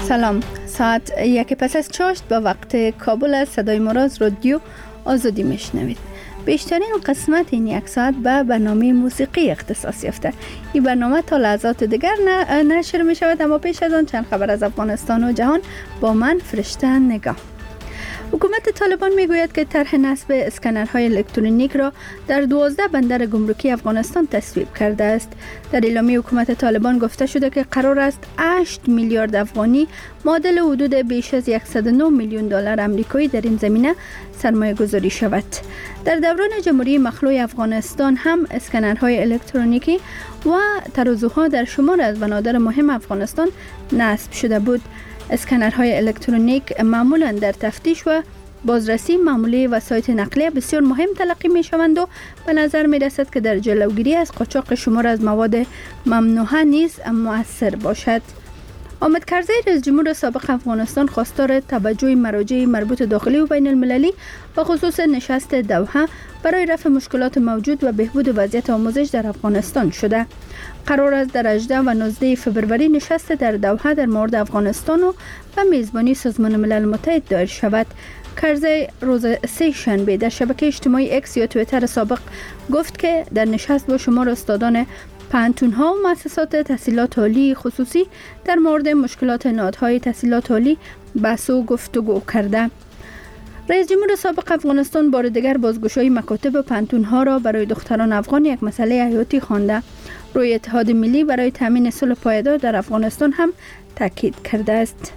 سلام، ساعت 1 پس از چاشت به وقت کابل است. صدای ما را از رادیو آزادی میشنوید. بیشترین قسمت این یک ساعت به برنامه موسیقی اختصاص یافته. این برنامه تا لحظات دیگر نشر می شود، اما پیش از آن چند خبر از افغانستان و جهان با من فرشته نگاه. حکومت طالبان میگوید که طرح نصب اسکنرهای الکترونیک را در 12 بندر گمرکی افغانستان تصویب کرده است. در اعلامیه حکومت طالبان گفته شده که قرار است 8 میلیارد افغانی معادل حدود بیش از 109 میلیون دلار آمریکایی در این زمینه سرمایه گذاری شود. در دوران جمهوری مخلوع افغانستان هم اسکنرهای الکترونیکی و ترازوها در شمار از بنادر مهم افغانستان نصب شده بود. اسکنرهای الکترونیک معمولا در تفتیش و بازرسی معمولی وسایط نقلیه بسیار مهم تلقی می شوند و به نظر می رسد که در جلوگیری از قاچاق شمار از مواد ممنوعه نیز مؤثر باشد. حامد کرزی رئیس جمهور سابق افغانستان خواستار توجه مراجع مربوط داخلی و بین المللی و خصوص نشست دوحه برای رفع مشکلات موجود و بهبود وضعیت آموزش در افغانستان شده. قرار است در 18 و 19 فوریه نشست در دوحه در مورد افغانستان و به میزبانی سازمان ملل متحد دایر شود. کرزی روز سه شنبه در شبکه اجتماعی اکس یا توییتر سابق گفت که در نشست با شمار استادان پانتون‌ها و مؤسسات تحصیلات عالی خصوصی در مورد مشکلات نهادهای تحصیلات عالی بحث و گفتگو کرده. رئیس جمهور سابق افغانستان بار دیگر بازگشایی مکاتب و پانتون‌ها را برای دختران افغان یک مسئله حیاتی خوانده. روی اتحاد ملی برای تامین صلح پایدار در افغانستان هم تاکید کرده است.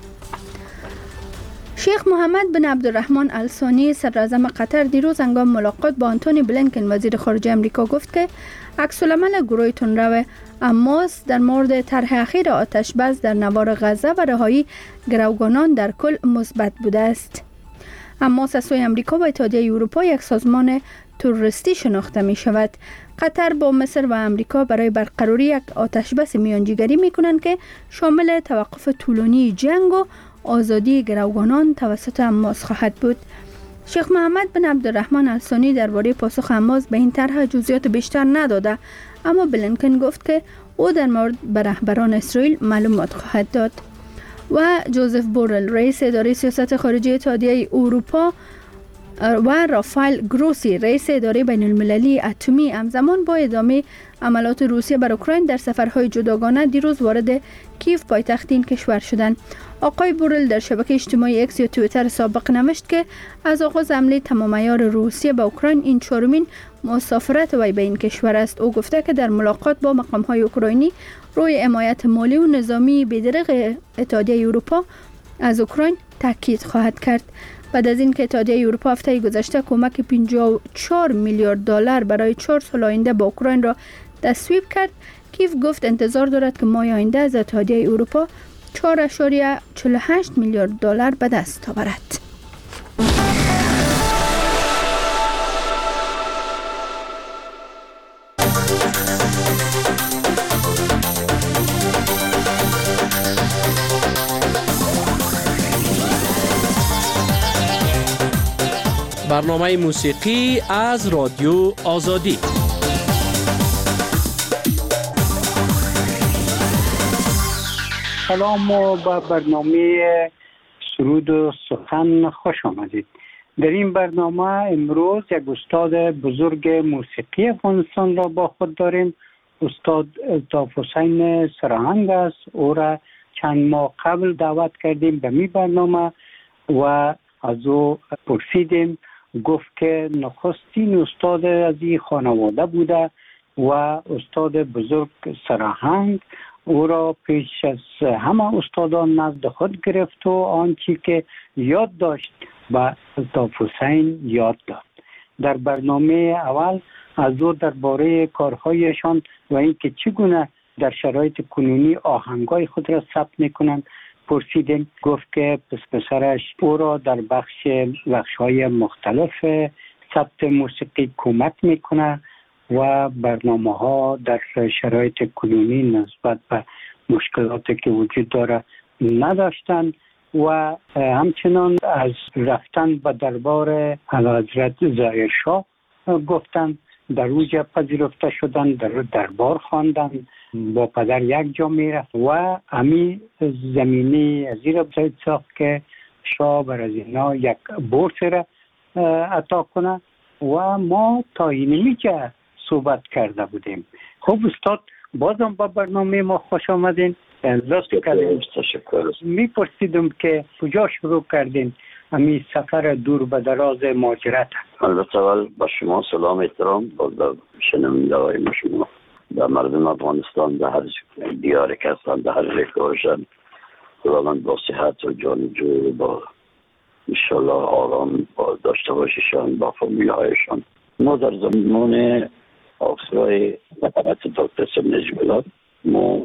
شیخ محمد بن عبدالرحمن الثانی صدر اعظم قطر دیروز هنگام ملاقات با آنتونی بلینکن وزیر خارجه آمریکا گفت که عکس العمل گروه تندرو حماس در مورد طرح اخیر آتش بس در نوار غزه و رهایی گروگانان در کل مثبت بوده است. حماس از سوی آمریکا و اتحادیه اروپا یک سازمان تروریستی شناخته می شود. قطر با مصر و آمریکا برای برقراری یک آتش بس میانجیگری می کنند که شامل توقف طولانی جنگ و آزادی گروگانان توسط حماس خواهد بود. شیخ محمد بن عبدالرحمن الثانی درباره پاسخ حماس به این طرح جزئیات بیشتر نداده، اما بلینکن گفت که او در مورد به رهبران اسرائیل معلومات خواهد داد. و جوزف بورل رئیس اداره سیاست خارجی اتحادیه اروپا و رافائل گروسی رئیس اداره بین المللی اتمی همزمان با ادامه عملات روسیه بر اوکراین در سفرهای جداگانه دیروز وارد کیف پایتخت این کشور شدند. آقای بورل در شبکه اجتماعی اکس یا توییتر سابق نوشت که از آغاز حمله تمام عیار روسیه به اوکراین این چهارمین مسافرت وی به این کشور است. او گفته که در ملاقات با مقام‌های اوکراینی روی حمایت مالی و نظامی بی‌درنگ اتحادیه اروپا از اوکراین تاکید خواهد کرد. بعد از اینکه اتحادیه اروپا هفته گذشته کمک 54 میلیارد دلار برای 4 سال آینده با اوکراین را تصویب کرد، کیف گفت انتظار دارد که ماه آینده از اتحادیه اروپا 4.48 میلیارد دلار به دست آورد. برنامه موسیقی از رادیو آزادی. سلام و به برنامه سرود و سخن خوش آمدید. در این برنامه امروز یک استاد بزرگ موسیقی افغانستان را با خود داریم. استاد الطاف حسین سرهنگ است. او را چند ماه قبل دعوت کردیم به می برنامه و از او پرسیدیم. گفت که نخستین استاد از این خانواده بوده و استاد بزرگ سرهنگ او را پیش از همه استادان نزد خود گرفت و آنچه که یاد داشت به الطاف حسین یاد داد. در برنامه اول از او درباره کارهایشان و اینکه چگونه در شرایط کنونی آهنگای خود را ثبت میکنند پرسیدیم. گفت که پسرش او را در بخش‌های مختلف ثبت موسیقی کمک میکنه و برنامه‌ها در شرایط کنونی نسبت به مشکلاتی که وجود داره نداشتند و همچنان از رفتن به دربار اعلیحضرت ظاهرشاه گفتند در اوج پذیرفته شدن، در دربار خواندن، با پدر یک جا میرفت و امی زمینی از این بزاید ساخت که شاه بر از اینا یک بورس را عطا کنه و ما تا اینمی که صحبت کرده بودیم. خب استاد بازم با برنامه ما خوش آمدین. لطف کردین. تشکر. میپرسیدم که کجا شروع کردین امی سفر دور به دراز مهاجرت؟ البته اول با شما سلام احترام با شنونده های شما، در مردم افغانستان، در هر دیاری که هستند، در هر رکاشن، خداوند با صحت و جانجو با انشالله آرام با داشته باشیشان با فامیل هایشان. ما در زمان آخرای حکومت دکتر حسین نجم ما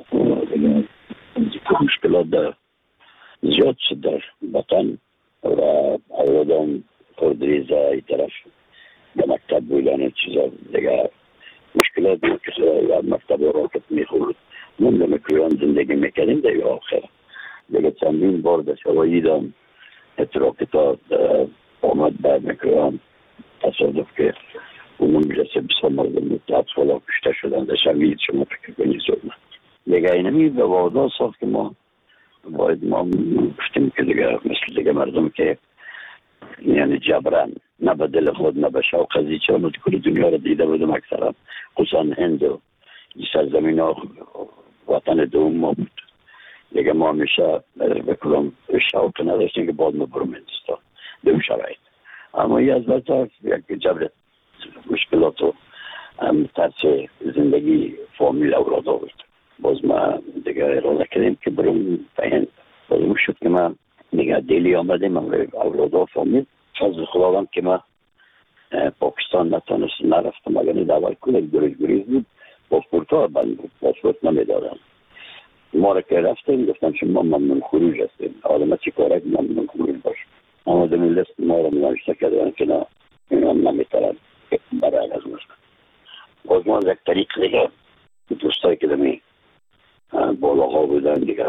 مشکلات در زیاد شد در وطن و اولادان پردریزه ای طرف به مکتب بودن چیزا دیگه مشکلات یا مکتب و راکت میخورد. من در مکروان زندگی میکردیم در آخر دیگه چندین بار در شوایی دام اتراکتا آمد به مکروان تصادف که اونم جسه بسا مردم اطفالا کشته شدن در شمید شما فکر کنید زدن دیگه اینمی به وادا ساخت که ما باید ما گفتیم که دیگه مثل دیگه مردم که یعنی جبران نه به دل خود نه به شوق ازی چه ما کل دنیا رو دیده بودم اکثرا خصوصا هند و سرزمین ها وطن دوم ما بود دیگه ما همیشه بکنم شوق نداشتیم که باید ما برم هندستان دوم شرایط اما یه از وقتا یک جبر مشکلات و ترس زندگی فامیل اولاد آورد. باز ما دیگه اراده کردیم که برم هند. بازم شد که ما دیگه دیلی آمدیم من اولاد و فامیل فضل خداوند که ما پاکستان نتانست نرفتم اگر دعوی کنه گریز بود پاسپورت ها بند بود پاسپورت نمیدادن ما را که رفتیم گفتم شما ممنون خروج هستیم آدم چی کاره که ممنون خروج باش اما دمی لست ما را منوشته کردن که نه این هم نمیترن برای از مست باز ما از یک طریق دیگه دوستایی که دمی بالاها بودن دیگه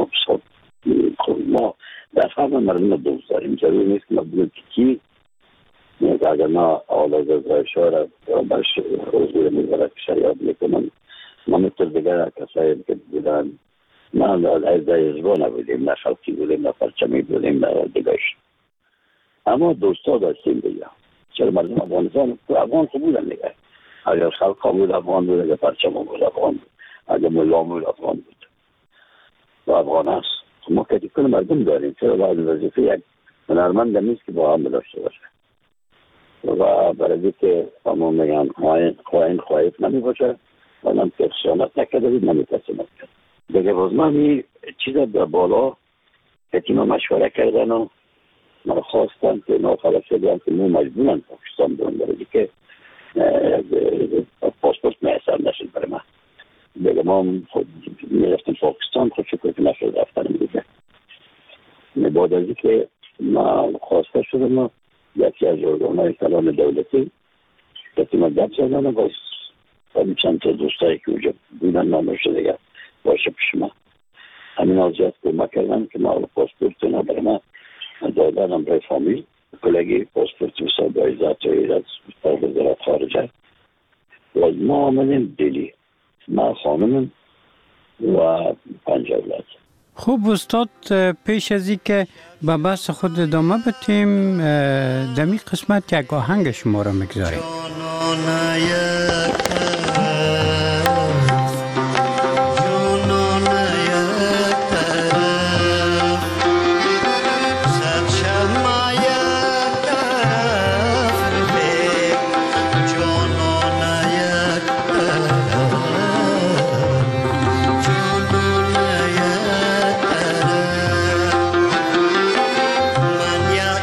ما در همه مردم دوست داریم ضرور نیست که ما بگویم که کی اگر ما آلاز از رایشا را برش حضور میبرد شریعت میکنم ما مثل دیگر کسایی که بودن ما از دایزبا نبودیم نه خلقی بودیم نه پرچمی بودیم نه دیگرش اما دوستا داشتیم دیگه چرا مردم افغانستان افغان خوب بودن دیگه اگر خلقا بود افغان بود اگر پرچم بود افغان بود اگر ملا بود افغان بود و افغان هست ما که کنه مردم داریم چرا باید وظیفه یک هنرمند نیست که با هم داشته باشه و برای که ما میگن خواهیف نمی باشه و نم که خیانت نکرده بود نمی تسمت کرد دیگه باز من این چیز در بالا حتیما مشوره کردن و من خواستم که ناخبر شدیم که ما مجبورن پاکستان برون برای که پاسپورت میسر نشد برای من دیگه ما خود میرفتیم پاکستان خود شکر که نشد رفتن دیگه بعد از که ما خواسته شدم یکی از ارگان‌های کلان دولتی که ما گپ زدن باز چند تا دوستایی که اونجا بودن نامش دیگه باشه پیش ما همین آزیاد کمک کردن که ما پاسپورت نبره ما دادنم برای فامیل کلگی پاسپورت مثال ذات و ایراد طرف وزارت خارجه و از ما آمدیم دلی ما خانمم و 5 اولاد. خوب استاد پیش از این که به بحث خود ادامه بدیم دمی قسمت یک آهنگ شما را میگذاریم.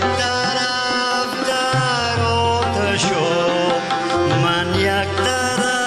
من یک طرف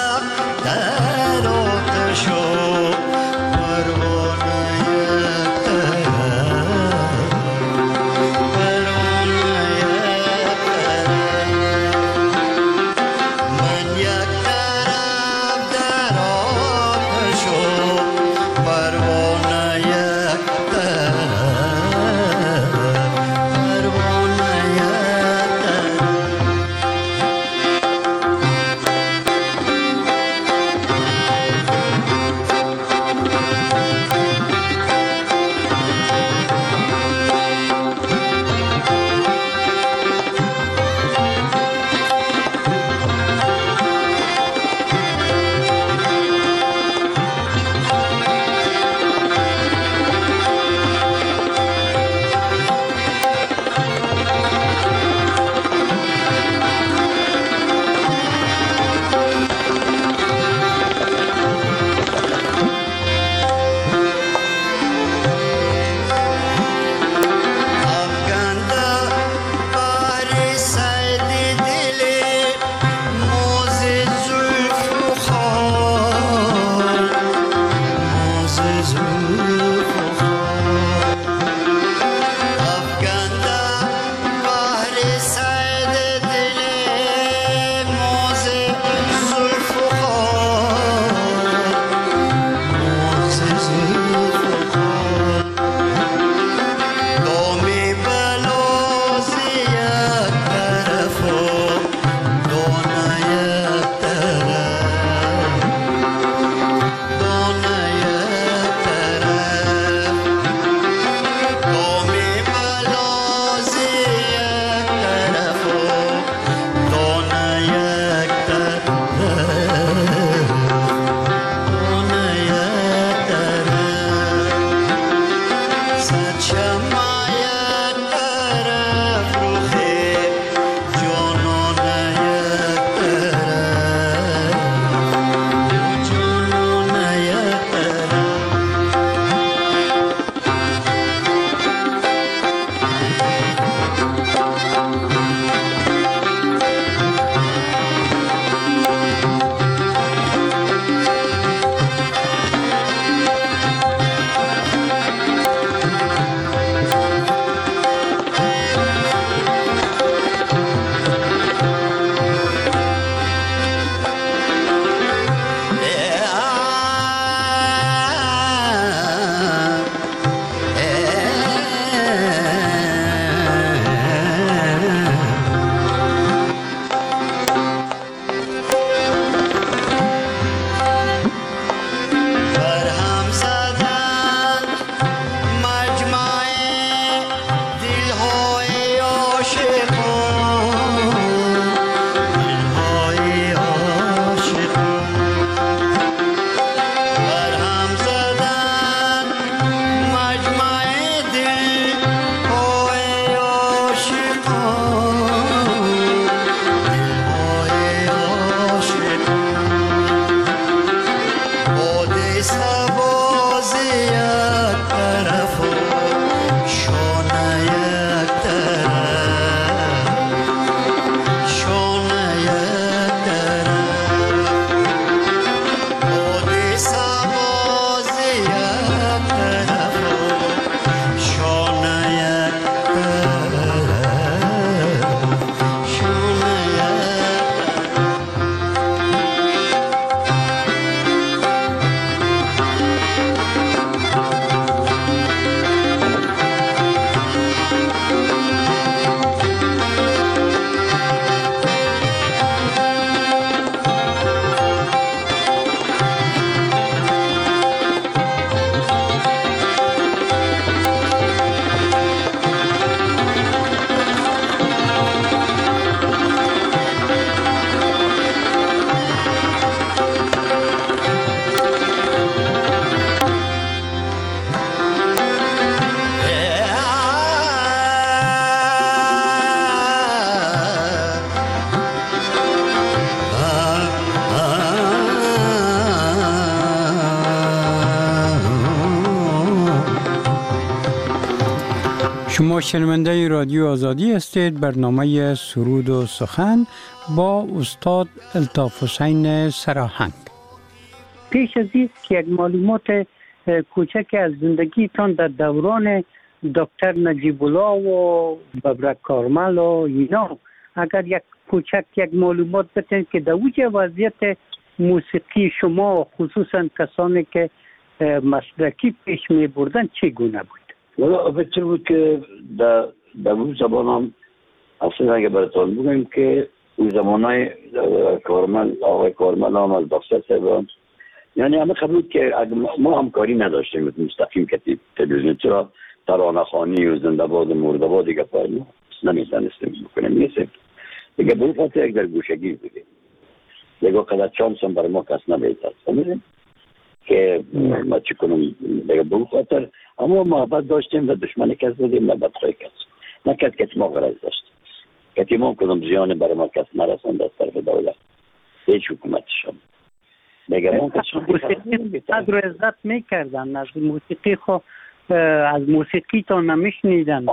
شما شنونده رادیو آزادی هستید. برنامه سرود و سخن با استاد الطاف حسین سراهنگ. پیش از این که یک معلومات کوچک از زندگیتان در دوران دکتر نجیب الله و ببرک کارمل و اینا، اگر یک کوچک یک معلومات بتین که در اوج وضعیت موسیقی شما خصوصا کسانی که مسلکی پیش می بردن چگونه بود؟ والا بهتر بود که در اون زمان هم اصلا اگه براتون بگم که اون زمانای کارمل آقای کارمل هم از دفتر سربان یعنی همه خبر بود که ما همکاری نداشتیم مستقیم که تلویزیون چرا ترانه خوانی و زنده باد و مرده باد دیگه پایین نمیتونستیم بکنیم نیستیم دیگه به این خاطر یک در گوشگی بودیم دیگه قدر چانس هم برای ما کس نبیتر فهمیدیم که ما چی کنم دیگه به این خاطر اما محبت داشتیم و دشمن کس بودیم نه بدخواه کس نه کس ما غرض داشتیم کسی ما کنم زیان برای ما کس نرسند از طرف دولت هیچ حکومتش هم دیگه ما موسیقی قدر عزت میکردن از موسیقی خو از موسیقی تا نمیشنیدن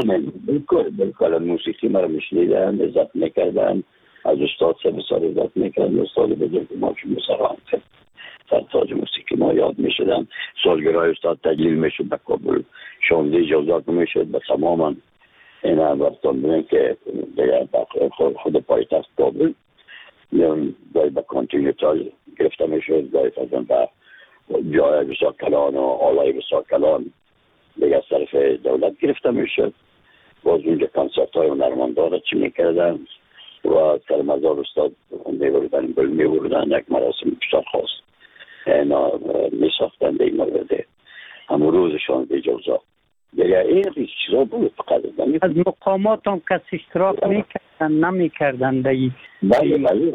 بالکل موسیقی ما رو میشنیدن عزت میکردن از استاد سه بسار عزت میکردن استاد بزرگ ما که موسیقی سرتاج موسیقی ما یاد می شدن. سالگرهای استاد تجلیل می شد به کابل، 16 جوزات می شد به تماما این برتان بودن که دیگر خود پایتخت کابل گاهی به کانتینیوتاژ گرفته می شد، گاهی فرزن به جای بسیار کلان و آلای بسیار کلان دیگر صرف دولت گرفته می شد. باز اونجا کنسرت های هنرمندان چی می کردن و سر مزار استاد می بردن، گل می بردن، یک مراسم بسیار خاص می ساختن در این مورد همون روز 16 جوزا. دیگر این چیزا بود فقط از مقامات هم کس اشتراک میکردن نمیکردن دایی؟ بله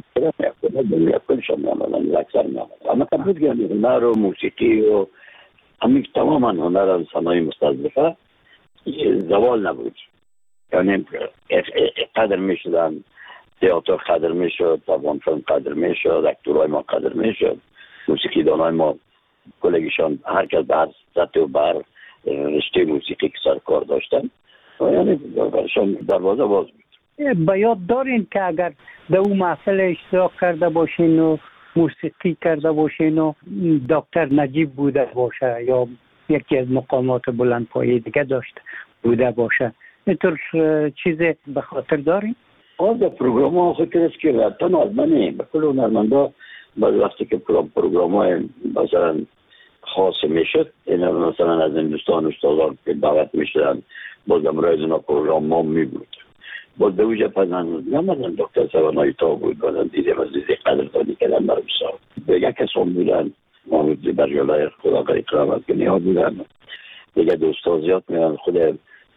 کنشان میامدن، اکثر میامدن. اما که بود گرمی هنر و موسیقی و همین تماما هنر و صنایع مستضعفه زوال نبود. یعنی قدر میشدن، تئاتر قدر میشد، تابان فیلم قدر میشد، اکتورهای ما قدر میشد، موسیقی دانای ما کلگیشان هر کس به هر سطح و بر رشته موسیقی که سر کار داشتن یعنی برشان دروازه باز بود. به یاد دارین که اگر در اون محفل اشتراک کرده باشین و موسیقی کرده باشین و دکتر نجیب بوده باشه یا یکی از مقامات بلندپایه دیگه داشته بوده باشه، اینطور چیز به خاطر دارین؟ آز پروگرام ها فکر است که رفتن آزمانه به کل هنرمندا بعض وقتی که پروگرام های مثلا خاص میشد، این مثلا از هندوستان استادان که دعوت میشدن باز امرای از اونا پروگرام ما می بود. باز به وجه پزن نمازن دکتر سوانایی تا بود بازن دیدیم از دیده قدردانی کردن برای بسار یک کسان بودن محمود بریالای خدا قریق رحمت کنی ها بودن دیگه دوستا زیاد میرن. خود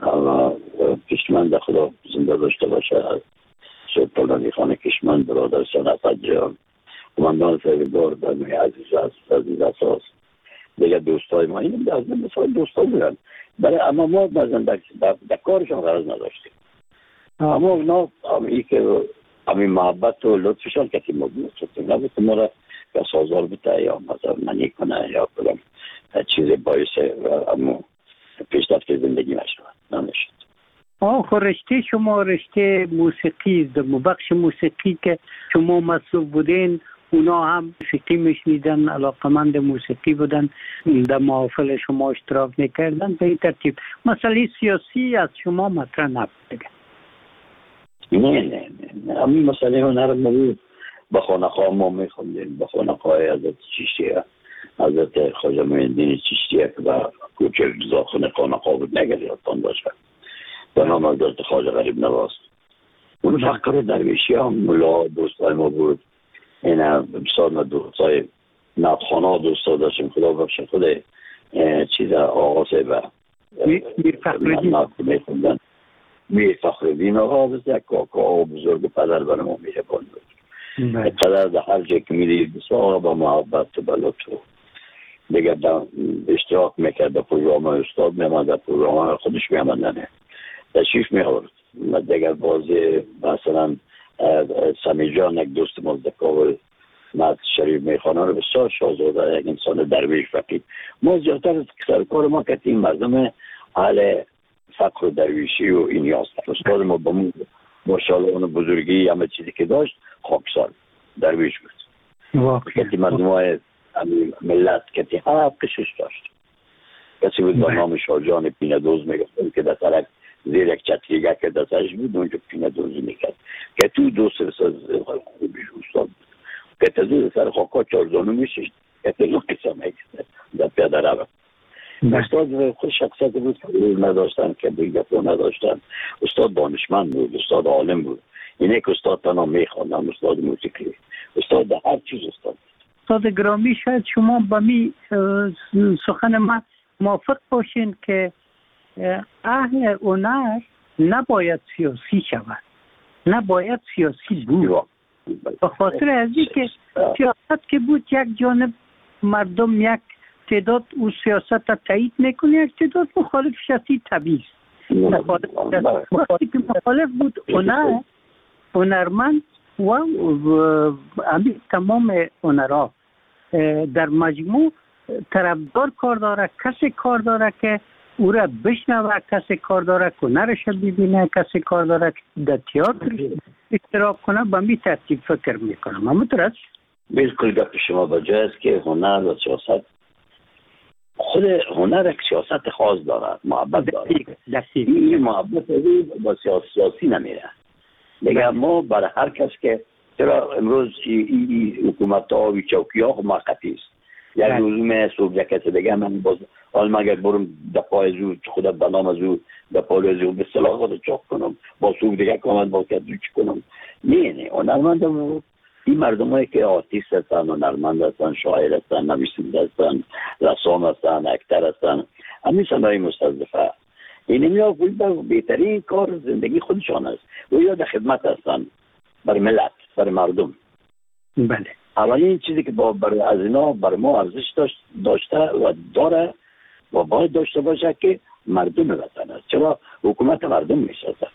کشمند خدا زنده داشته باشه سید پلانی خانه کشمند برادر سنت جان کماندان سریبار برنوی عزیز اساس دیگه دوستای ما این از من مثال دوستا بودن برای اما ما بازن در کارشان غرض نداشتیم. اما اونا همی که همی محبت و لطفشان کسی مبنی سوتیم نبود ما را یا سازار بوده یا مثلا منی کنه یا کنم چیز باعث اما پیشرفت زندگی نشد. رشته شما رشته موسیقی در بخش موسیقی که شما مسئول بودین اونا هم موسیقی میشنیدن، علاقمند موسیقی بودن، در محافل شما اشتراک میکردن. به این ترتیب مسئله سیاسی از شما مطرح نبود؟ نه همین مسئله هنر نبود. به خانقاه ما میخوندیم، به خانقاه حضرت چشتیه، حضرت خواجه معین‌الدین چشتیه که به کوچه رضاخان خانقاه بود نگر یادتان باشه به نام حضرت خواجه غریب نواز. اون فقر درویشی هم ملا دوستای ما بود. این بسیار ما دوستای نبخانه دوستا داشتیم. خدا بخشه خود چیز آغاز به میر فخرالدین آقا بس یک کاکا بزرگ پدر برای ما میشه بود. پدر در هر جای که میدید بسیار با محبت و به لطف دیگر اشتراک میکرد در پروگرام استاد میامد، در پروگرام خودش میامدنه تشریف میآورد. دیگر بازی مثلا سمی جان یک دوست ما در کابل مرد شریف میخانه رو بسیار شاهزاده یک انسان درویش فقیر. ما زیادتر سرکار ما که این مردم اهل فقر و درویشی و این یاست. استاد ما با شالان بزرگی همه چیزی که داشت خاکسار درویش بود. کتی مردم های ملت کتی هفت قشش داشت. کسی بود با نام شاهجان پینه دوز میگفتن که در طرف زیر یک چتریگه که دستش بود اونجا پینه دوزی میکرد که تو دوست رساز خوبیش استاد بود که تزید سر خاکا چارزانو میشید که تلو قصه میکرد در پیاده روه. استاد خود شخصیت بود که نداشتن که بیگفو نداشتن. استاد دانشمند بود، استاد عالم بود. اینه که استاد تنها میخواندن، استاد موسیقی، استاد در هر چیز استاد. استاد گرامی شاید شما با می سخن ما موافق باشین که اهل هنر نباید سیاسی شود، نباید سیاسی بود. به خاطر ازی که سیاست که بود یک جانب مردم یک تعداد او سیاست را تایید میکنه، یک تعداد مخالف شدید طبیعی است. مخالف بود هنرمند و همین تمام هنرها در مجموع طرفدار کار داره، کسی کار داره که او را بشنوه، کسی کار داره که هنرش ببینه، کسی کار داره که در تئاتر اشتراک کنه. به می ترتیب فکر میکنم. همونطور است؟ بالکل گپ شما با جای است که هنر و سیاست، خود هنر یک سیاست خاص داره، محبت داره. این محبت با سیاسی نمیره. دیگه ما برای هر کس که چرا امروز این حکومت ها و چوکی ها موقتی است، یک روزی صبح کسی دیگه من باز حال مگر برم در پای زور خدا به نام زور در پای زور به صلاح خود چاک کنم با صبح دیگه کامل با کسی چی کنم. نه هنرمند این مردم هایی که آرتیست هستن، هنرمند هستن، شاعر هستن، نویسنده هستن، رسام هستن، اکتر هستن، همین صنایع مستضعفه. این یا بهترین کار زندگی خودشان است و یا در خدمت هستن بر ملت، بر مردم. بله. اولین چیزی که از اینا بر ما ارزش داشته و داره و باید داشته باشه که مردم وطن است. چرا حکومت مردم میشناسه.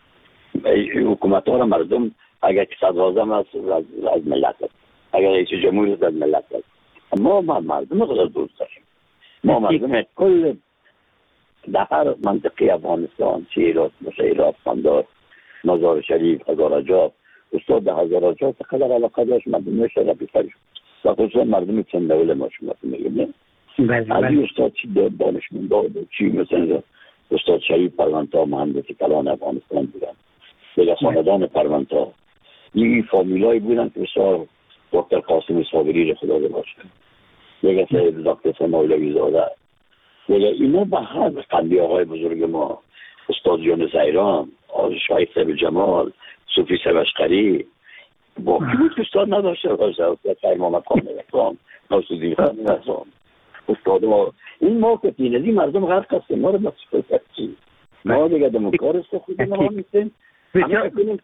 حکومت ها را مردم اگر که صدراعظم است از ملت است، اگر رئیس جمهور است از ملت است. ما مردم خدا دوست داریم. ما مردم کل در هر منطقه افغانستان، شیراز، مشیرات، قندار، مزار شریف، هزارجات، استاد در هزارجات قدر علاقه داشت مردم شده بیتری و خصوصا مردم چند دوله ما شما میگیم. از این استاد چی دانشمند داد چی مثلا استاد شریف پرونتا مهندسی کلان افغانستان بودن، دیگه خاندان پرونتا این فامیلایی بودن که بسیار دکتر قاسم صابری خدا باشه، دیگه سید دکتر سماویلوی زاده، دیگه اینا به هر قندی آقای بزرگ ما، استاد یونس ایران، شاید صاحب جمال، صوفی سبشقری، با که استاد نداشته باشه، استاد محمد خان نوستان، ناصرالدین خان نوستان، استاد ما این موقع تینزی مردم غرق هست ما رو بسیار چی ما دیگه دموکار است خود ما میستیم همه کنیم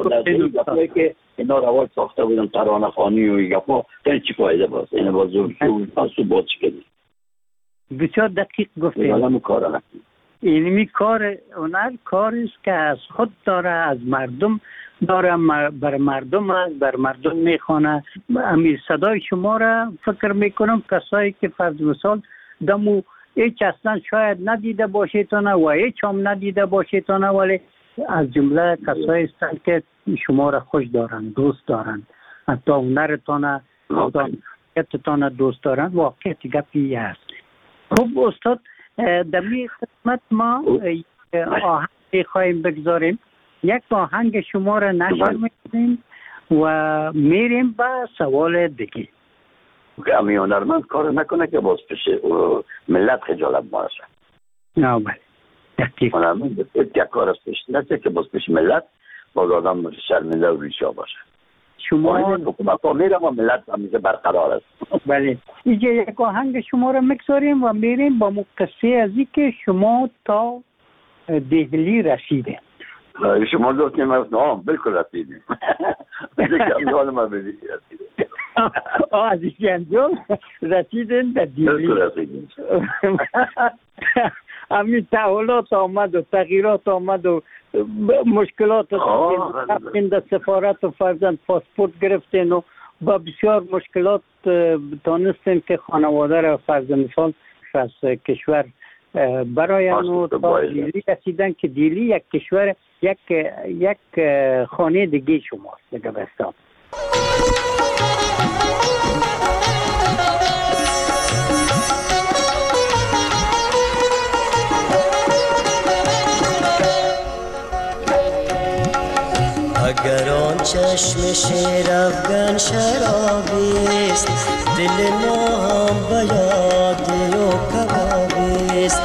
که اینا رواج ساخته بودن ترانه خانی و این گفا چی فایده باست این بازور پاسو باز چکنی بسیار دقیق گفته. اینمی کار هنر کاری است که از خود داره، از مردم داره، بر مردم است، بر مردم میخوانه. امیر صدای شما را فکر میکنم کسایی که فرض مثال دمو هیچ اصلا شاید ندیده باشیدانه و هیچ هم ندیده باشیدانه، ولی از جمله کسایی هستند که شما را خوش دارند، دوست دارند، حتی هنرتان حتی دوست دارند. واقعیت گپی است. خب استاد در این قسمت ما آهنگ خواهیم بگذاریم، یک آهنگ شما را نشر میکنیم و میریم به سوال دیگه. امی هنرمند کار نکنه که باز پیش ملت خجالت باشه. نه بله دقیق. هنرمند یک کار است پیش نشه که باز پیش ملت باز آدم شرمنده و ریشا باشه. شما حکومت ها میرم و ملت همیشه برقرار است. بله اینجا یک آهنگ شما را میگذاریم و میریم با قصه از این که شما تا دهلی رسیدیم. شما دوست نمیم بلکل رسیدیم. جنجال ما بدید رسیدیم. از این جنجال رسیدیم در دهلی. بلکل رسیدیم. همین تحولات آمد و تغییرات آمد و مشکلات رفتین در سفارت و فرزند پاسپورت گرفتین و با بسیار مشکلات دانستین که خانواده را فرض مثال از کشور براین و تا دیلی رسیدن که دیلی یک کشور یک خانه دیگه شماست دیگه بستان. اگر آن چشم شیر افغان شرابیست دل ما هم به یاد و کبابیست.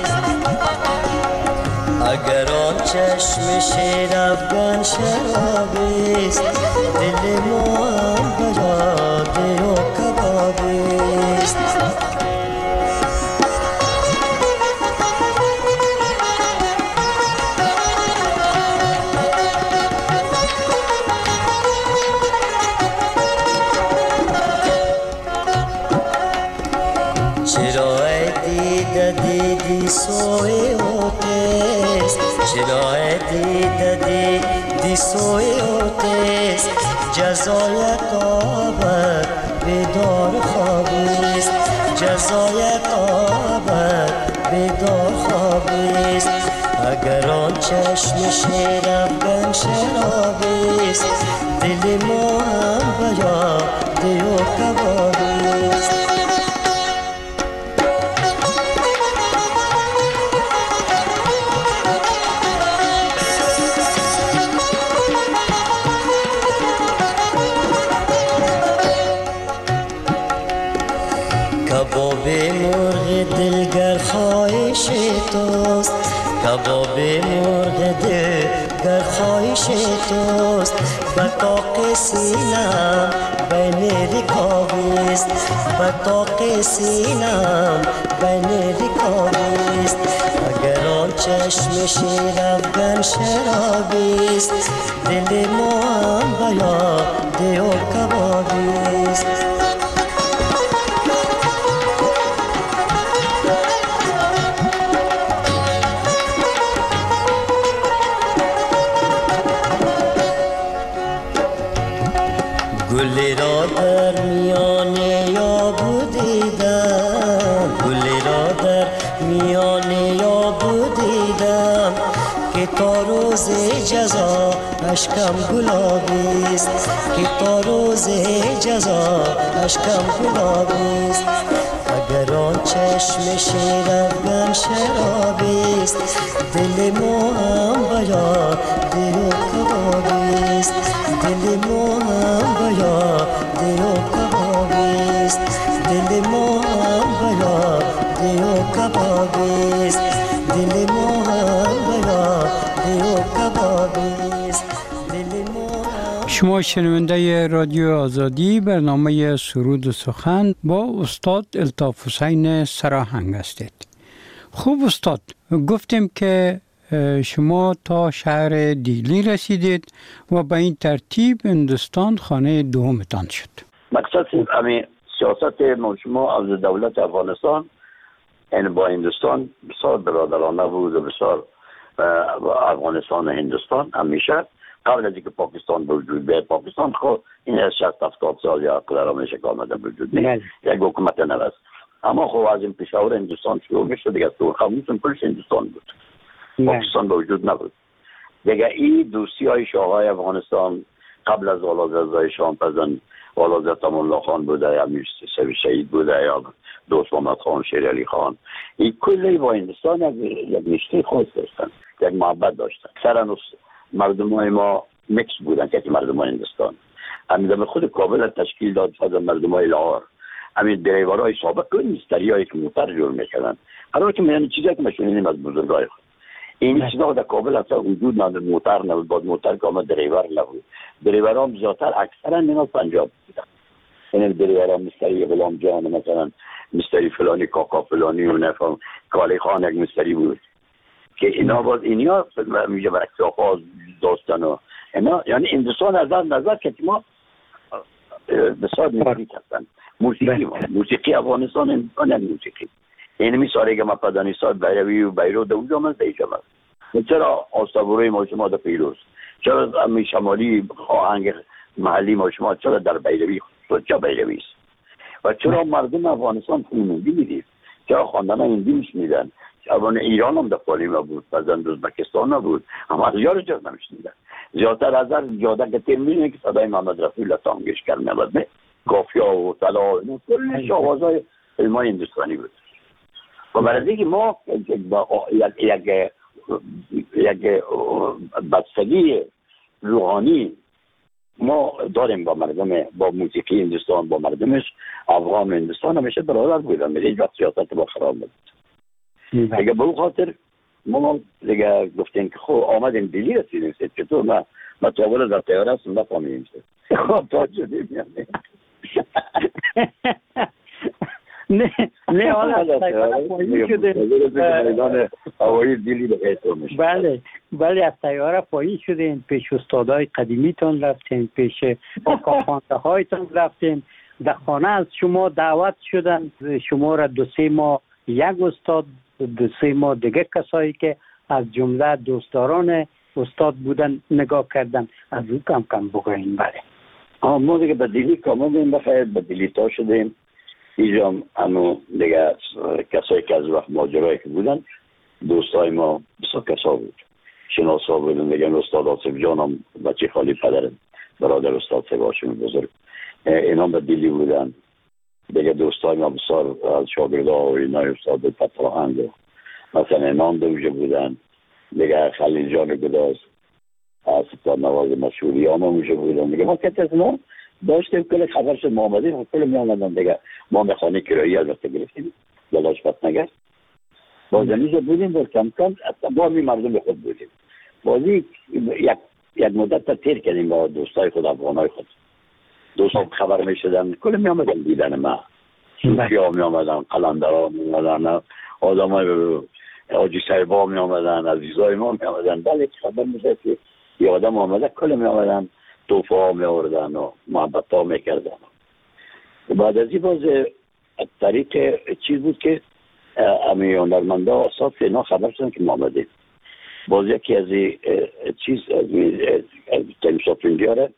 اگر آن چشم شیر افغان شرابیست دل ما هم به یاد و کبابیست. سوی اوتیست چرای دی سوی اوتیست جزای قابت بیدار خوابیست جزای قابت بیدار خوابیست. اگر آن چشم شیر افغان شرابیست دل ما هم به یاد و کبابیست. کباب مرغ دلگر خواهش توست، کباب مرغ دلگر خواهش توست، بطاق سینم بین رکابیست، بطاق سینم بین رکابیست. اگر آن چشم شیر افغان شرابیست، دل ما هم به یاد و کبابیست. گلی را در میان یابو دیدم، گلی را در میان یابو دیدم، که تا روز جزا اشکم گلابیست، که تا روز جزا اشکم گلابیست. اگر آن چشم شیر افغان شرابیست، دل ما هم به یاد و کبابیست، دل ما هم به یاد و کبابیست، دل ما هم به یاد و کبابیست، دل ما هم به یاد و کبابیست، دل ما. شما شنونده رادیو آزادی برنامه سرود و سخن با استاد الطاف حسین سراهنگ هستید. خوب استاد، گفتیم که شما تا شهر دیلی رسیدید و به این ترتیب هندوستان خانه دومتان شد. مقصد همین سیاست شما از دولت افغانستان این با هندوستان بسیار برادرانه بود و بسیار افغانستان و هندوستان همیشه قبل از اینکه پاکستان به وجود بیاد، پاکستان خود این از 60-70 سال یا قدرامش آمده به وجود نیست، یک حکومت نوست. اما خب از این پیشاور هندوستان شروع میشد دیگه، سرخموشون پلش هندوستان بود، پاکستان به وجود نبود دیگه. این دوستی های شاههای افغانستان قبل از اعلیحضرت شاه پزن اعلیحضرت امان الله خان بوده، امیر شهید بوده یا دوست محمد خان، شیر علی خان، این کلی با هندوستان یک نشته خاص داشتن، یک محبت داشتن. سرانوس مردم های ما مکس بودن که مردم های هندوستان. همین خود کابل تشکیل داد فضا مردم های لاهور، همین دریورهای سابق و مستری هایی که موتر جور میکردن. هر که میان چیزی که مشونیم از بزرگای خود این چیزا در کابل اصلا وجود نداشت، موتر نبود، بعد موتر که آمد دریور نبود. دریور هم زیادتر اکثرا اینا پنجاب بودن، این دریور هم مستری غلام جان مثلا، مستری فلانی کاکا فلانی و نفهم کالی خان یک مستری بود که اینا باز اینیا میشه برعکس آفاز داستان و اینا. یعنی هندوستان از نظر که ما بسیار موسیقی هستن، موسیقی افغانستان هندوستان موسیقی این میساره که ما پدانی ساد بیروی و بیرو در اونجا من دیشم هست. چرا آستابروی ما شما در پیروز، چرا امی شمالی آهنگ محلی ما شما چرا در بیروی چرا بیروی است و چرا مردم افغانستان هندی میدید، چرا خواندن هندی میشنیدن. افغان ایران هم در پالیما بود، بعضن ازبکستان نبود، اما از یارو چرا نمیشنیدن. زیادتر از هر جاده که تیم میدونی که صدای محمد رفیع لطانگش کرد نبود نه گافیا و طلا کلش آوازهای علمای هندوستانی بود. و برای اینکه ما یک بستگی روحانی ما داریم با مردم، با موسیقی هندوستان، با مردمش. افغان هندوستان همیشه برادر بودن، میره هیچ وقت سیاست با خراب نبود دیگه. به اون خاطر ما دیگه گفتیم که خب آمدیم دیلی رسیدیم. چطور ما تاول در تیاره هستم نفهمیدیم خب تا شدیم یعنی نه حالا از تیاره پایین شدیم هوایی دیلی به حیث میشه. بله از تیاره پایین شدیم، پیش استادای قدیمیتون رفتیم، پیش آقاخوانده هایتون رفتیم، در خانه از شما دعوت شدن، شما را 2-3 ماه یک استاد، 2-3 ماه دیگه کسایی که از جمله دوستداران استاد بودن نگاه کردن. از او کم بگوین. بله ما دیگه به دیلی کامل بخیر به دیلی تا شدیم. اینجا همون دیگه کسایی که از وقت ماجرایی که بودن دوستای ما بسیار کسا بود، شناسا بودن دیگه. استاد آصف جان هم بچه خالی پدرم برادر استاد سیباشون بزرگ، اینا به دلی بودن. دیگه دوستای ما بسیار از شاگردها و اینای استاد فتراهند مثلا اینان دوجه بودن. دیگه خلیل جان گداز از سپاه نواز مشهوری هم موجه بودن. دیگه ما کت از ما داشتیم کل خبر شد ما آمدیم کل می آمدن. دیگه ما به خانه کرایی البته گرفتیم دلاش بط نگرد. باز میزه بودیم با کم کم با می مردم خود بودیم. بازی یک مدت تا تیر کردیم با دوستای خود افغانای خود. دوستان خبر می شدن کل می آمدن دیدن ما. صوفی ها می آمدن، قلندر ها می آمدن، آدم های آجی صاحبا می آمدن، عزیزای ما می آمدن. بله خبر می شد که یه آدم آمده کل می آمدن توفه ها می آوردن و محبت ها می کردن. بعد از این باز طریق چیز بود که امی هنرمنده اساس اینا خبر شدن که ما آمدیم. باز یکی از چیز از تیمساف اندیاره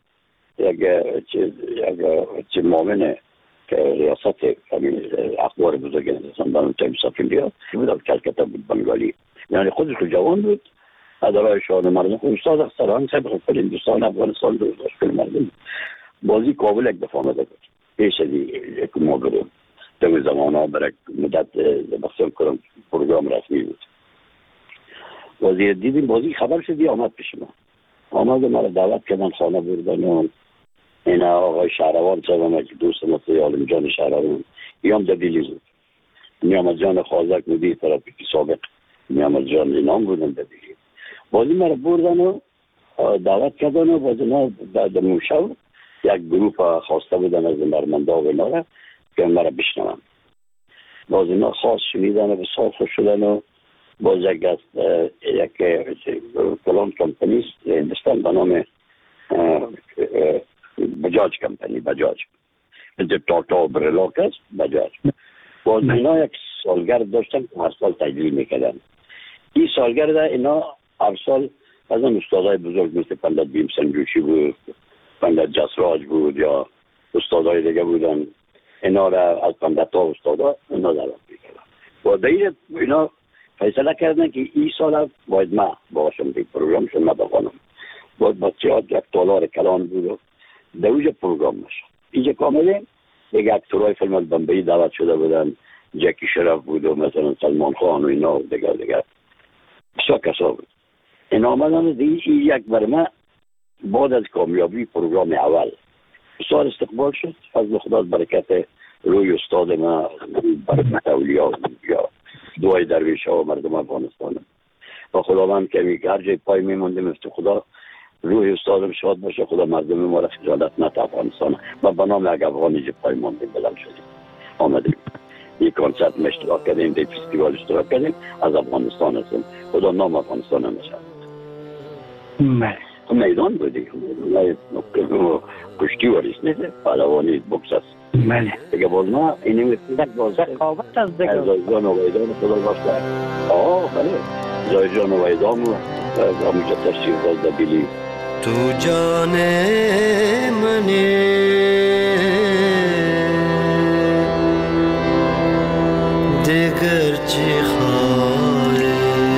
یک معاون که ریاست اخبار بزرگ نزدن تیمساف اندیار که بود کلکتا بود بنگالی، یعنی خودش که جوان بود ادارای شان مردم خود استاد اختران صاحب خود هندوستان افغانستان داشت کل مردم. بازی کابل یک دفعه آمده بود پیش از یک ما بریم در زمان ها برای مدت بخصیم کنم پروگرام رسمی بود. بازی دیدیم بازی خبر شدی آمد پیش ما، آمد و مرا دعوت کردن خانه بردن و این آقای شهروان صاحب که دوست مثل عالم جان شهروان ایام دبیلی بود، نیامد جان خازک مدیر ترافیکی سابق نیامد جان اینام بودن دبیلی. بازی مرا بردن و دعوت کردن و بازی ما بعد موشو یک گروه خواسته بودن از هنرمنده و اینا را که مرا بشنون. باز اینا خواست شنیدن و بسیار خوش شدن و باز یک کلان کمپنیست هندوستان به نام بجاج کمپنی، بجاج مثل تاتا و برلاک است بجاج. باز اینا یک سالگرد داشتن که هر سال تجلیل میکردن. این سالگرد اینا هر سال از اون استادای بزرگ مثل پندت بیم سنجوشی بود، پندت جسراج بود یا استادای دیگه بودن، اینا را از پندت ها استادا اینا دارد میکردن. و دیر اینا فیصله کردن که این سال باید ما باشم دیگه پروگرامشون ما بخوانم. باید بچه ها یک تالار کلان بود و در اوجه پروگرام نشد. اینجا کامله دیگه اکتورای فیلم بمبئی دعوت شده بودن، جکی شرف بود و مثلا سلمان خان و اینا و دیگه بسیار کسا بود. این آمدن دیگه یک برمه بعد از کامیابی پروگرام اول بسیار استقبال شد. فضل خدا برکت روی استاد ما برکت اولیا یا دعای درویش ها و مردم افغانستان و خداوند که هر جای پای میموندیم افت خدا روی استادم شاد باشه، خدا مردم ما را خجالت نت افغانستان و به نام یک افغانی جای پای موندیم بلند شدیم آمدیم یک کنسرت اشتراک کردیم، یک فستیوال اشتراک کردیم از افغانستان هستیم. خدا نام افغانستان هم نشد. میدان بودی کشتی و ریس نیست پهلوانی بوکس است. دیگه باز ما اینی میتونید باز ثقافت از دیگه زایجان و ویدان خدا باشده. بله زایجان و ویدان و همونجا تشریف باز دبیلی تو جان منی دیگر چی خواهی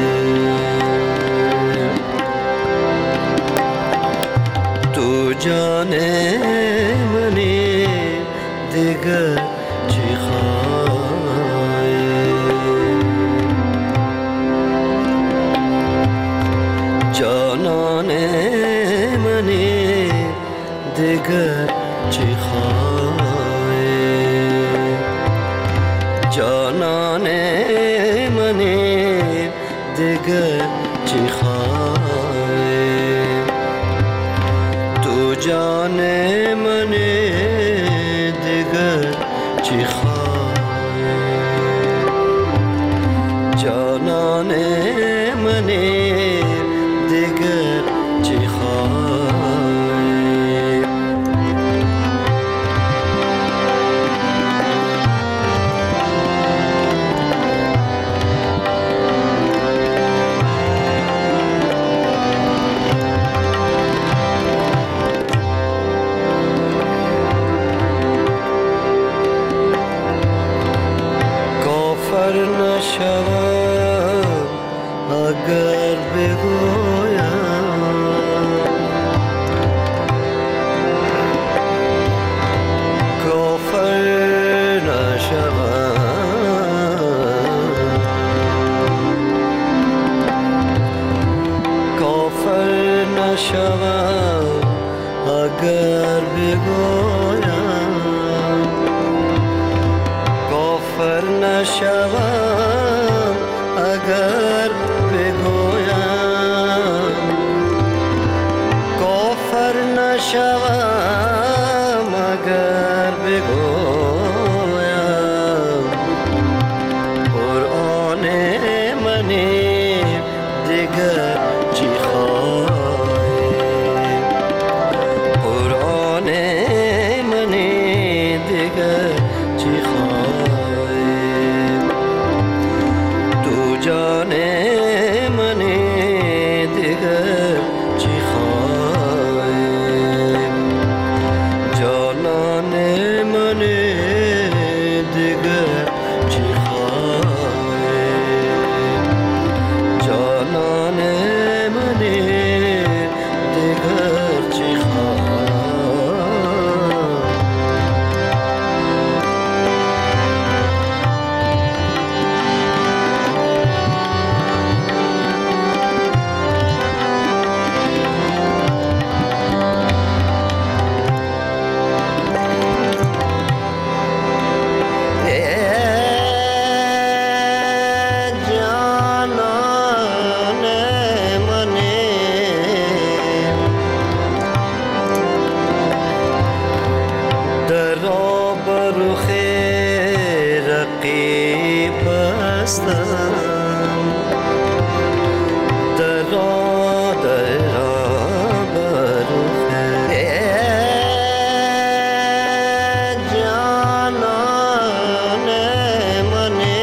تو جان منی دیگر چی خواهی جانان منی دیگر چی خواهی جانان منی دیگر چی خواهی تو جان منی دیگر چی خواهی جانان منی دیگر چی خواهی کافر نشوم اگر بگویم نشوم اگر بگویم کافر نشوم اگر بگویم قرآن منی دیگر چی خواهی قرآن منی دیگر چی خواهی تو جان منی دیگر چی خواهی جانان منی دیگر چی خواهی جانان منی دیگر چی خواهی جانان منی در آبرو خیر رقیب هستم در آبرو خیر جانان منی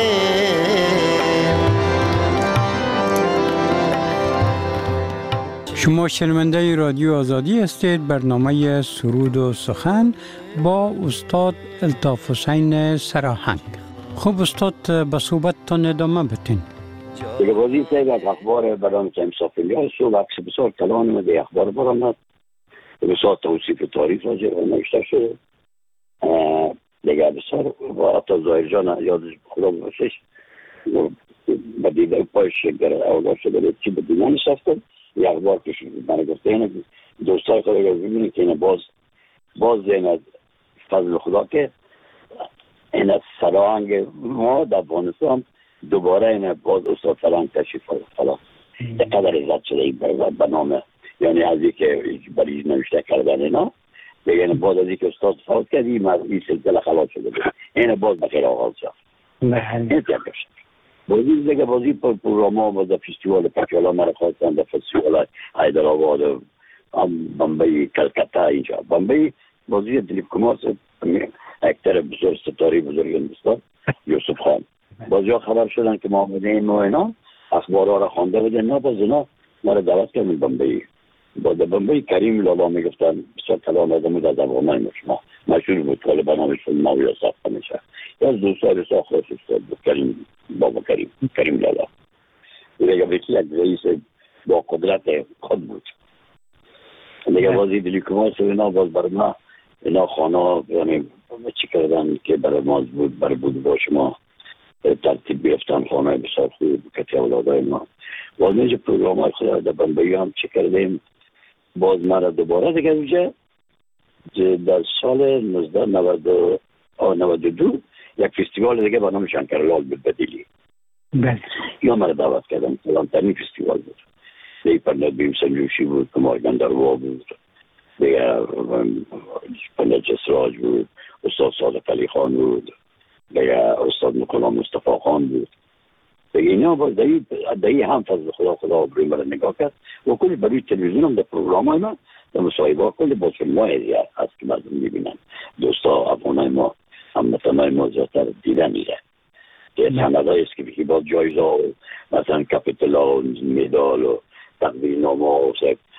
شما شنونده رادیو آزادی هستید. برنامه سرود و سخن با استاد الطاف حسین سراهنگ. خوب استاد، به صحبتتان ادامه بدین. دیگه بازی سید از اخبار برام که امسافلی ها سو بخش بسیار کلان مده اخبار برامد بسیار توصیف تاریخ راجع و نوشته شده دیگه بسیار و حتی ظاهر جان یادش خدا باشش با دیده پایش اولا شده چی به دیگه نشفتن یه اخبار که من گفته اینه دوستای خدا رو ببینید که اینه باز این از فضل خدا که این از سراهنگ ما در افغانستان دوباره این باز استاد سراهنگ تشریف خلاص قدر عزت شده این به نام یعنی از این که برای نوشته کردن اینا بگن باز از این که استاد فوت کرد این سلسله خلاص شده بود این باز بخیر آغاز شد این تیار شد بازی پروگرام ها باز فستیوال پکیالا مرا خواستن در فستیوال حیدرآباد بمبئی کلکتا اینجا بمبئی بازی دلیپ کمار اکتر بزرگ ستاره بزرگ هندوستان یوسف خان بازی ها خبر شدن که ما آمده این ما اینا اخبار ها را خوانده بودن نه باز اینا ما را دعوت کردن بمبئی با در بمبئی کریم لالا میگفتن بسیار کلام آدم بود از افغانای ما شما مشهور بود کال بنامشون ماویا ساخته میشه یا از 2 سال ساخته استاد بود کریم بابا کریم لالا دیگه بیتی یک رئیس با قدرت خود بود دیگه بازی دلی کمار سو اینا باز برای ما اینا خانه یعنی چی کردن که برای ما بود برای بود با شما ترتیب بیفتن خانه بسیار خوب کتی اولادای ما باز اینجا پروگرام های خدا در بمبئی هم چی کردیم باز مرا دوباره دیگه اونجا در سال 1992 یک فستیوال دیگه با نام شنکرلال بود بدیلی یا مرا دعوت کردم کلانترین فستیوال بود دیگه پرنات بیم سنجوشی بود کمار گندروا بود دیگه پرنات جسراج بود استاد صادق علی خان بود دیگه استاد مکلا مصطفی خان بود دیگه اینا باز دایی هم فضل خدا بروی مرا نگاه کرد و کلی برای تلویزیون هم در پروگرام های ما در مصاحبه ها کلی با فیلم های هست که مردم میبینن دوستا افغانای ما هموطنای ما زیادتر دیده میره که سندهایی است که بخی با جایزه و مثلا کپیتلا و مدال و تقدیر نامه و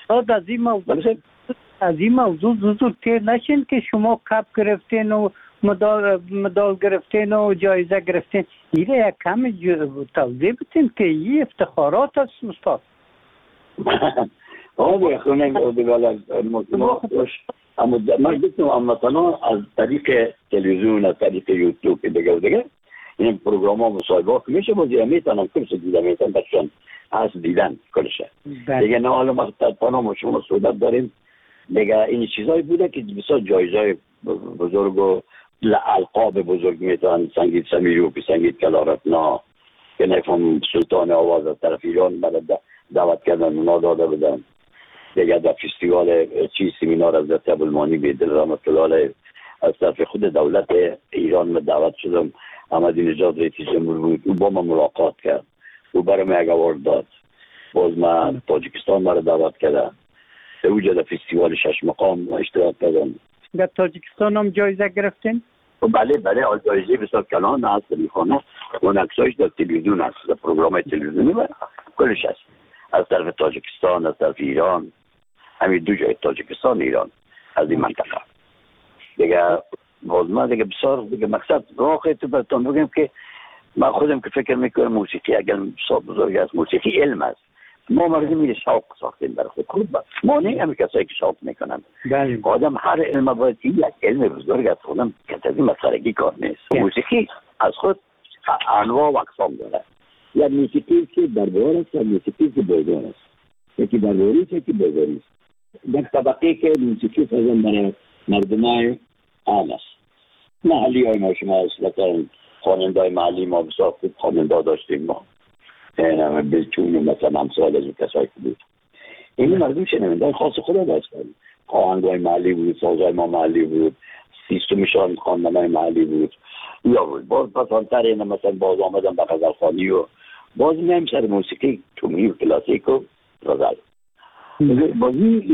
از این موضوع زود تیر نشین که شما کپ گرفتین و مدال گرفتین و جایزه گرفتین ایره یک کم توضیح بتین که این افتخارات است استاد آه خونه دیگه اما من گفتم مثلا از طریق تلویزیون از طریق یوتیوب دیگه این پروگرام ها مصاحبه ها که میشه بازی میتونم کلش دیدم میتونم بچن از دیدن کلشه دیگه نه حالا ما تنها شما صحبت داریم دیگه این چیزایی بوده که بسیار جایزهای بزرگ و القاب بزرگ میتونن سنگیت سمیروپی، سنگیت کلارتنا که نفهم سلطان آواز از طرف ایران برای دعوت کردن اونا داده بدن. دیگه در فستیوال سمینار از ابوالمانی بیدل رحمت الله علیه از طرف خود دولت ایران من دعوت شدم. احمدی نژاد رئیس جمهور بود، او با من ملاقات کرد، او برای من یک اوارد داد. باز من تاجیکستان مرا دعوت کردم، در اونجا در فستیوال شش مقام اشتراک کردم. در تاجیکستان هم جایزه گرفتین؟ بله جایزه بسیار کلان هست میخوانه و عکسایش در تلویزیون هست، در پروگرام تلویزیونی و کلش هست از طرف تاجیکستان، از طرف ایران، همین دو جای تاجیکستان ایران از این منطقه. دیگه باز من دیگه بسیار دیگه مقصد واقعی تو براتون بگم که من خودم که فکر میکنم موسیقی اگر بسیار بزرگ است، موسیقی علم است. ما مردم میره شوق ساختیم برای خود خوب ما نه همین کسایی که شوق میکنن. بله. آدم هر علم باید یک علم بزرگ است، خودم کتابی مسخرگی کار نیست. موسیقی از خود انواع و اقسام داره. یا موسیقی که دربار است یا موسیقی که بازار است، یکی درباری است یکی بازاری است. در طبقه که موسیقی فرزن برای مردمای عام است، محلی های ما شما مثلا خواننده های محلی ما بسیار خوب خواننده داشتیم ما، بلچون مثلا امثال از اون کسایی که بود. این مردم شنونده خاص خدا داشتن، آهنگای محلی بود، سازهای ما محلی بود، سیستمشان خواندنهای محلی بود یا بود. باز پسانتر اینه مثلا باز آمدن به غزلخوانی و باز میم سر موسیقی تومی و کلاسیک و غزل. باز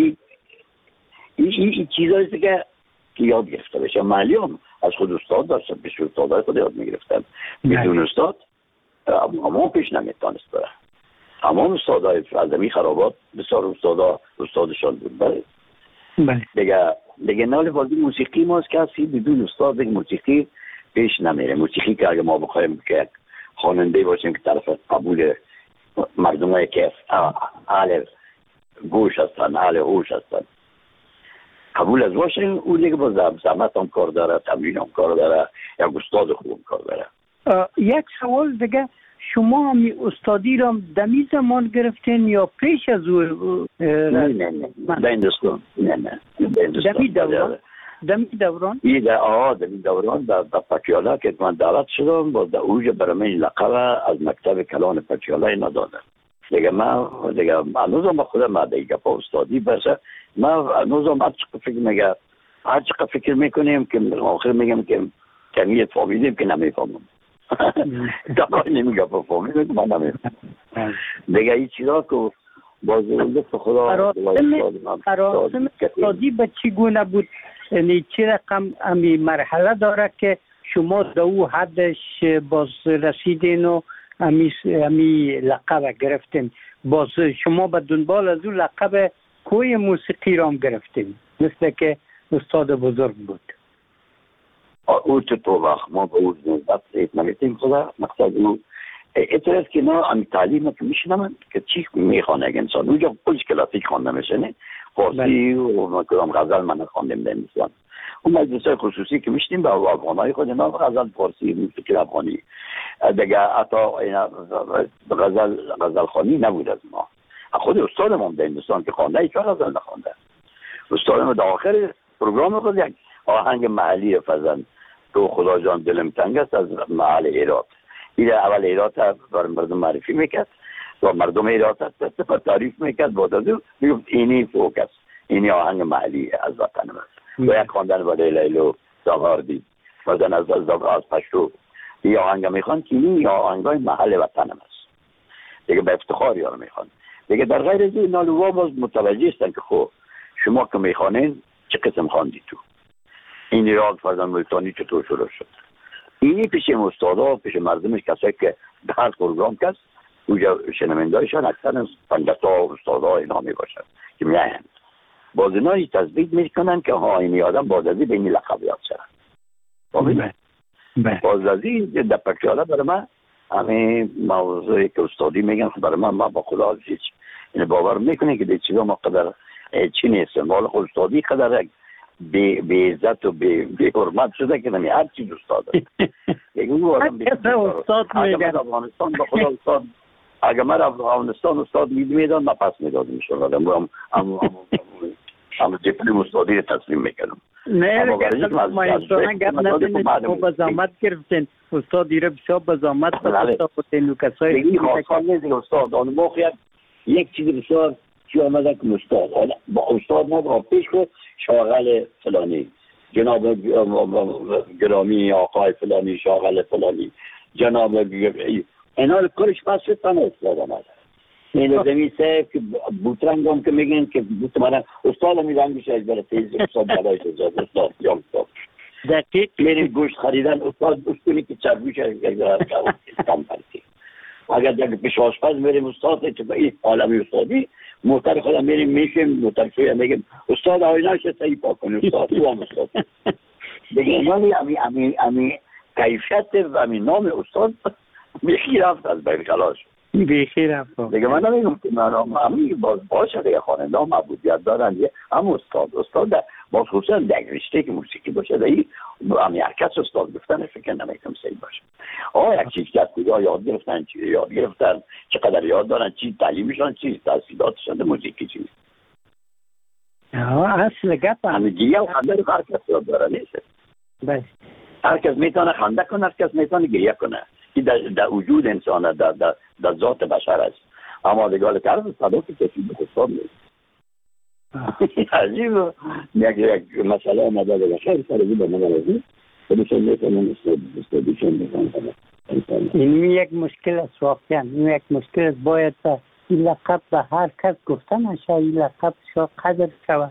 این چیزهاییست که یاد گرفته بشه. محلی هم از خود استاد داشتن، پیش استادهای خود یاد میگرفتن. بدون استاد همون پیش نمیتانست بره. همون استادهای عظمی خرابات بسیار استادشان بود. بله. دیگه نال بازی موسیقی ماست که هستی بدون استاد موسیقی پیش نمیره. موسیقی که اگه ما بخوایم که خواننده باشیم که طرف قبول مردمای که اهل گوش هستن، اهل هوش هستن، قبول از باشیم، اون دیگه باز زحمت هم کار داره، تمرین هم کار داره، یک استاد خوب کار داره. یک سوال دیگه، شما همی استادی را دمی زمان گرفتین یا پیش از او؟ نه به هندوستان. نه دمی دوران؟ دمی دوران در پتیالا که من دعوت شدم، باز در اوج برای من لقب از مکتب کلان پتیالا اینا دادن. دیگه من هنوزم با خودم دیگه با استادی برسه، من هنوزم هر چقدر فکر میکنیم که آخر میگم که کمیت فامیلیم که نمیفهمم. دقیقا نمیگه با فامیلیم من نمیفهمم. دیگه این چیزا که باز لطف خدا مراسم استادی به چی گونه بود؟ یعنی چی رقم امی مرحله داره که شما در او حدش باز رسیدین و امی لقب گرفتین؟ باز شما به دنبال از اون لقب کوی موسیقی را هم گرفتین مثل که استاد بزرگ بود؟ او چطور وقت ما به اون نزدت نمیتیم خدا مقصد او اعتراض که نه امی تعلیم که میشنم که چی میخوانه اگه انسان اونجا کلش کلاسیک خوانده میشنه، فارسی و کلام غزل من خواندیم نمیشن. اون مجلسای خصوصی که میشتیم به افغانهای خود اینا غزل فارسی موسیقی افغانی دیگه حتی غزل خوانی نبود از ما. خود استادم در هندوستان که خوانده هیچ غزل نخوانده. استادم در آخر پروگرام خود یک آهنگ محلی فزن تو خدا جان دلم تنگ است از محل هرات. این اول هرات برای مردم معرفی میکرد و مردم هرات سپس تعریف میکرد بعد از اون میگفت اینی فوق است، اینی آهنگ محلی از وطن است. و یک خواندن ولی لیلو زاغاردی مثلا از پشتو این آهنگ میخوان که این آهنگای محل وطن است دیگه، به افتخار یارو میخوان دیگه. در غیر از این نالوها باز متوجه هستن که خب شما که میخوانین چه قسم خواندی تو این راگ فرزن ملتانی چطور شروع شد. اینی پیش استادا پیش مردمش کسایی که در پروگرام کس اونجا شنوندهایشان اکثر 50 تا استادا اینا میباشن که میاین باز اینا تثبیت میکنن که ها این آدم بازازی به این لقب یاد شد. بازازی در پکیالا برای من همه موضوعی که استادی میگن برای من با خدا هیچ این باور میکنه که دیگه چیزا ما قدر چی نیستم والا خود استادی قدر به عزت و به حرمت شده که نمی هر چیز استاد استاد میگن افغانستان با خدا استاد اگر من افغانستان استاد میدان من پس میدادم شد هم دیپلم استادی رو تسلیم میکنم نه ما انسان گپ نداریم با بزامت گرفتین استاد دیره بسیار بزامت بودین و کسایی دیگه خواستان نیست استاد آن موقع یک چیز بسیار چی آمده که استاد با استاد ما با پیش که شاغل فلانی جناب گرامی آقای فلانی شاغل فلانی جناب اینا کارش پس تن استاد آمده این زمینه که بوترنگ هم که میگن که بوتمانه استاد میدن میشه از برای تیز استاد برای استاد یا استاد دقیق میریم گوشت خریدن استاد دوست کنی که چربیش کم پرسی اگر دیگه پیش آشپز میریم استاد که به این عالمی استادی موتر خودم میریم میشیم موتر شوی میگیم استاد آینه‌اش صحیح پاک کنی استاد تو هم استاد دیگه امی کیفیت و امی نام استاد بیخی رفت از بین خلاص بیخی رفت دیگه من نمیگم که من امی باشه دیگه خواننده ها معبودیت دارن اما استاد با خصوصا در رشته که موسیقی باشه دیگه امی هرکس استاد گفتن فکر نمیکنم صحیح باشه یک چیز که از کجا یاد گرفتن چی یاد گرفتن چقدر یاد دارن چی تعلیمشان چی تحصیلاتشان موسیقی چی اصل گپ همه گیه خنده رو هر کس یاد داره نیست بله هر کس میتونه خنده کنه هر کس میتونه گریه کنه این در وجود انسانه در ذات بشر است اما دیگه طرف صدا که کسی به خصوص نیست عجیب یک مسئله آمده دیگه خیلی سرزی به من رازی خودشون میتونن استادیشون میکنن این یک مشکل است واقعا این یک مشکل است باید این لقب به هر کس گفته نشه این لقب شا قدر شود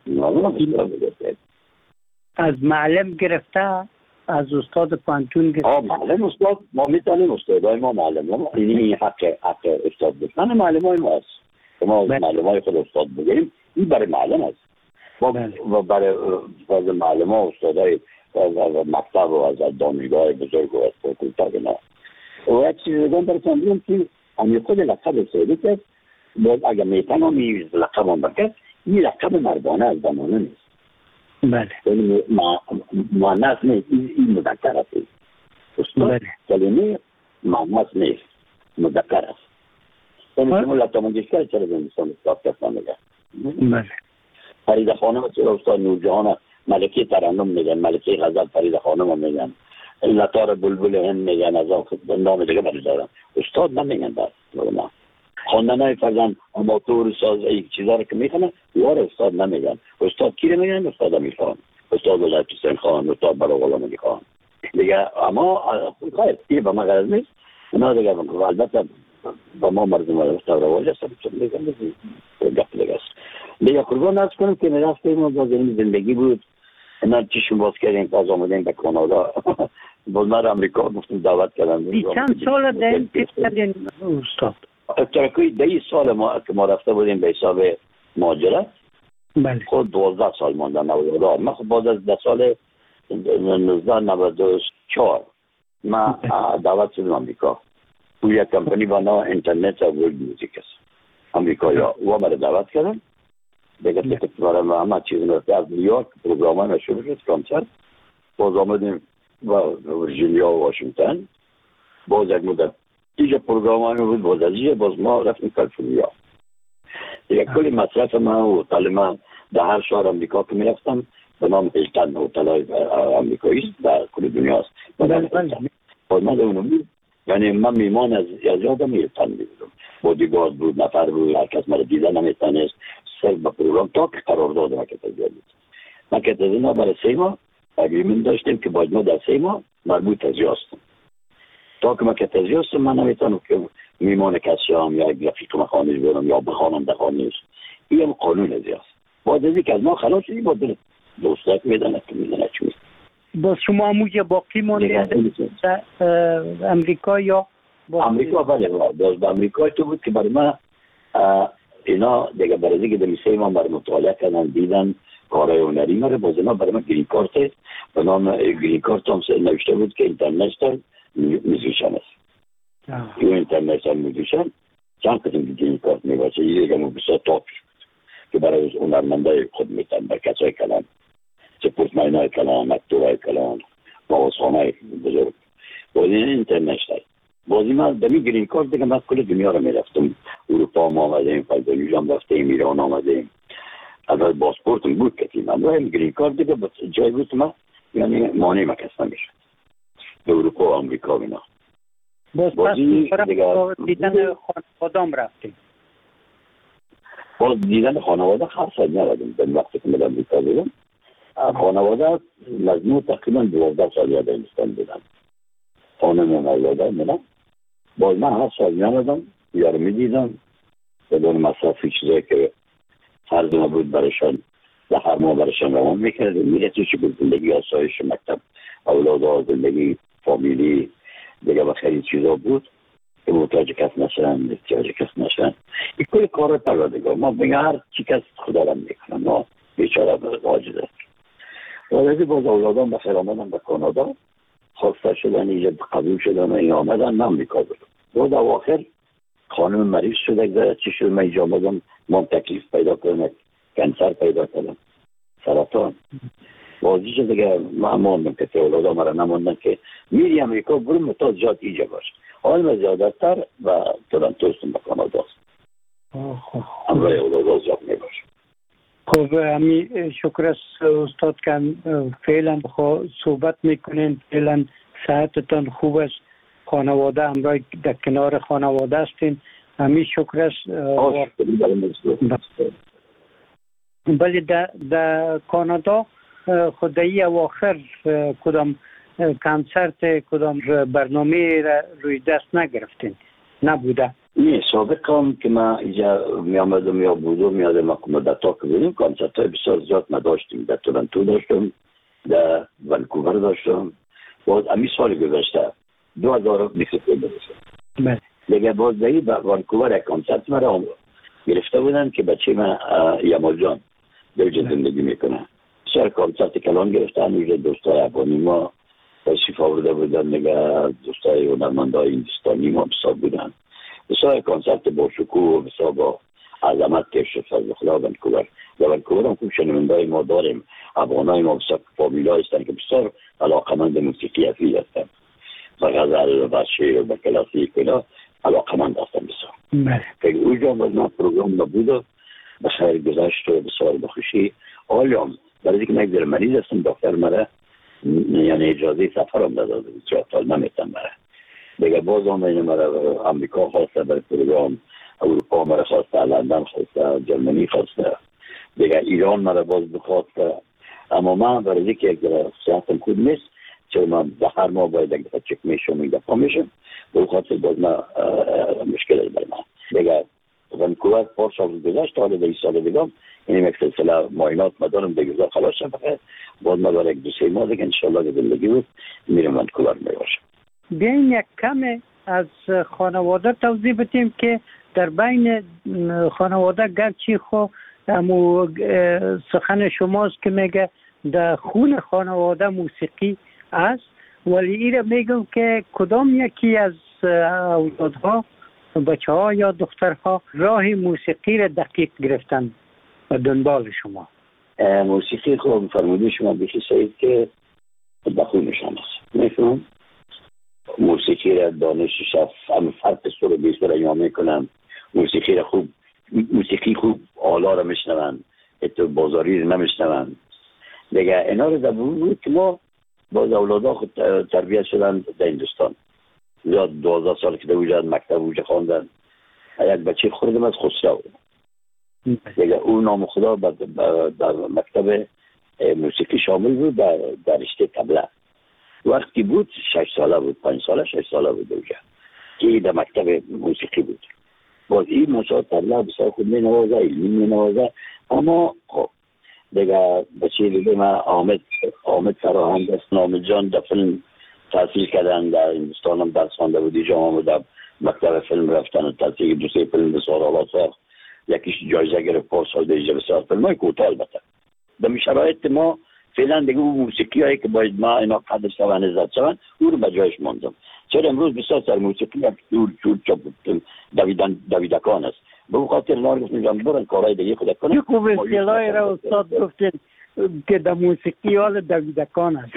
از معلم گرفته از استاد پانتون گرفته معلم استاد ما میتونیم استادای ما معلم ها این حق استاد بکنن معلم های ما هست ما معلم های خود استاد بگیریم این برای معلم هست و برای معلم ها استادای مکتب و از دانشگاه بزرگ و از فاکولته اینا و یک چیز دیگه براتون بگم که امی خود لقب استادی که باز اگر میتونم این لقب هم بکرد این لقب مردانه از زمانه نیست بله مؤنث نیست این مذکر است استاد کلمه مؤنث نیست مذکر است یعنی شما لطا منگشتر چرا به انسان استاد کسان میگن بله فرید خانم چرا استاد نورجهان ملکه ترنم میگن ملکه غزل فرید خانم میگن لطار بلبل هند میگن از نام دیگه برای دارن استاد نمیگن در ما خواندن های فرزن اماتور ساز یک چیزا رو که میخونن یار استاد نمیگن استاد کی رو میگن استاد میخوان استاد ولایت حسین خان استاد برای غلام علی خان دیگه اما خیر این به ما غرض نیست اونا دیگه البته با ما مردم رواج هست چون میگن گپ دیگه است دیگه قربان عرض کنم که میرفتیم ما باز این زندگی بود اینا چیشون باز کردیم باز آمدیم به کانادا باز من امریکا گفتیم دعوت کردن چند سال داریم پیش کردین استاد ترکوی 10 سال ما که ما رفته بودیم به حساب مهاجرت بله خود 12 سال ماندن نویدار من خود بعد از 10 سال 1994 ما دعوت شدم امریکا و یک کمپانی با نام اینترنت و ورلد موزیک است امریکا یا و مرا دعوت کردن دیگه تکت برای همه چیز نرفته از نیویورک پروگرام شروع شد کنسرت باز آمدیم و ورجینیا و واشنگتن باز یک مدت دیگه پروگرام بود باز ما رفتیم کالیفرنیا دیگه کلی مصرف من و هتل من در هر شهر امریکا که میرفتم به نام هیلتن هتل‌های امریکایی در کل دنیا است باز من اونو بود یعنی من میمان از یادم هیلتن میبودم بودیگارد بود نفر بود هر کس مرا دیده نمیتونست صرف به پروگرام تا که قرار دادم من که تزینا برای 3 ماه اگریمنت داشتیم که باید ما در 3 ماه مربوط از یاستم تا که من که تزیاستم من نمیتونم که میمان کسی هم یا یک رفیق مخانش برم یا بخانم در خانش این هم قانون ازیاست باید ازی که از ما خلاص شدی با دل دوستک میدنه که میدنه چی میست باز شما همونجا باقی مونده امریکا یا امریکا بله باز به امریکا تو بود که برای من اینا دیگه برای دیگه دمیسه من برای مطالعه کردن دیدن کارهای هنری مره باز اینا برای من گرین کارت به نام گرین کارت هم نوشته بود که اینترنشنال میوزیشن است یو اینترنشنال میوزیشن چند قسم گرین کارت میباشه یه دیگه بسیار تاپ که برای هنرمندای خود میتن بر کسای کلان سپورتمنای کلان اکتورای کلان باوسخانای بزرگ باز این اینترنشنال بازی من به می گرین کارت دیگه من کل دنیا رو میرفتم اروپا هم آمدیم فلدانیج هم رفتیم ایران آمدیم اول پاسپورتم بود که من هم گرین کارت دیگه جای بود ما یعنی مانع ما کس نمیشه به اروپا و آمریکا و اینا. باز پس دیدن خانوادام رفتیم. باز دیدن خانواده خرصد نردیم. به وقتی که من آمریکا بودم خانواده مجموع تقریبا 12 سال یاد هندوستان بودن. خانم و اولاده میدم. باز من 7 سال نردم یارو میدیدم بدون مصرفی چیزایی که فرض ما بود برشان و هر ماه برشان روان میکردیم. میرسی چی بود زندگی آسایش مکتب اولاد زندگی فامیلی دیگه و خیلی چیزا بود که محتاج کس نشن احتیاج کس نشن. این کل کار پروردگار ما بگه هر چی کس خدا را میکنم ما بیچاره عاجز است. ولی باز اولادان بخیر آمدن به کانادا خواسته شدن اینجا قبول شدن و این آمدن من آمریکا بودم. باز اواخر خانم مریض شده که چی شد من اینجا آمدم من تکلیف پیدا کنم کنسر پیدا کردم سرطان. بازی شد دیگه من ماندم که اولادا مرا نماندن که میری امریکا برو متاز جات اینجا باش. حال ما زیادتر و تورنتوستم به کانادا است. همراه اولادا جات میباش. خب امی شکر است استاد که فعلا صحبت میکنین. فعلا صحتتان خوب است. خانواده همراه در کنار خانواده هستین. امی شکر است. ولی در کانادا خدایی اواخر کدام کنسرت کدام برنامه روی دست نگرفتین نبوده؟ نه سابق هم که من اینجا می آمدم یا بودم یادم مدتا که بودیم کنسرت های بسیار زیاد نداشتیم. در تورنتو داشتم در ونکوور داشتم. باز امی سال گذشته 2023 داشتم دیگه. باز دهی به ونکوور یک کنسرت مرا گرفته بودن که بچه من یمال جان دوجه زندگی میکنه. بسیار کنسرت کلان گرفتن. اینجا دوستای افغانی ما تشریف آورده بودن دیگه. دوستای هنرمندای هندوستانی ما بسیار بودن. بسیار کنسرت با شکوه و بسیار با عظمت که شد فضل خدا ونکوور. در ونکوور هم خوب شنوندای ما داریم. افغانای ما بسیار فامیلا هستن که بسیار علاقمند موسیقی افیل هستن. و غزل و شعر و کلاسیک اینا علاقمند هستن بسیار. که اونجا من پروگرام نبود بخیر گذشت و بسیار بخوشی. حالیم برای اینکه من در مریض هستم دکتر مرا یعنی اجازه سفرم نداده بود. 4 سال نمیتونم برای دیگه. باز آمدن مرا امریکا خواسته برای پروگرام، اروپا مرا خواسته، لندن خواسته، جرمنی خواسته دیگه، ایران مرا باز بخواسته. اما من برای اینکه صحتم خوب نیست چون من به هر ماه باید یک دفعه چک میشم این دفعه میشم به خاطر باز من مشکل است برای من دیگه. ونکوور 4 سال گذشت. حالا در این سال دیگه این یک سلسله معاینات مدارم دیگه خلاص شد. باز ما برای 2-3 ماه دیگه انشالله که زندگی بود میرم ونکوور میباشم. بیاین یک کم از خانواده توضیح بدیم که در بین خانواده گرچه خو امو سخن شماست که میگه در خون خانواده موسیقی است ولی ایره میگم که کدام یکی از اولادها بچه ها یا دخترها راه موسیقی را دقیق گرفتن و دنبال شما؟ موسیقی خوب فرموده شما بشی سعید که بخونشان است. میفهم موسیقی را دانشش هم فرق سر و بیسر ایام میکنم. موسیقی را خوب آلا را میشنون اتو بازاری را نمیشنون دیگه. اینا رو در بود که ما باز اولادا خود تربیت شدن در هندوستان. زیاد 12 سال که در وجود مکتب وجود خواندن. یک بچه خوردم از خسرو دیگه. اون نام خدا در مکتب موسیقی شامل بود در رشته طبله. وقتی بود 6 ساله بود 5 ساله 6 ساله بود اونجا که در مکتب موسیقی بود. باز این مشاهد طبله بسیار خود می نوازه علمی می نوازه. اما خب دیگه بچه دیگه من آمد فراهنگ است نام جان در فیلم تحصیل کردن. در هندوستان هم درس خوانده بود. اینجا آمد در مکتب فیلم رفتن تحصیل 2-3 فیلم بسیار آلا ساخت. یکیش جایزه گرفت 4 سال دیگه بسیار فیلم های کوتاه. البته در شرایط ما فعلا دیگه اون موسیقی هایی که باید ما اینا قدر شوند عزت شوند او رو به جایش ماندم. چرا امروز بسیار سر موسیقی هم چور دویدکان است. به خاطر ما رو میگم برن کارهای دیگه خود کنن. خوب اصطلاحی را استاد گفتین که در موسیقی حال دویدکان است.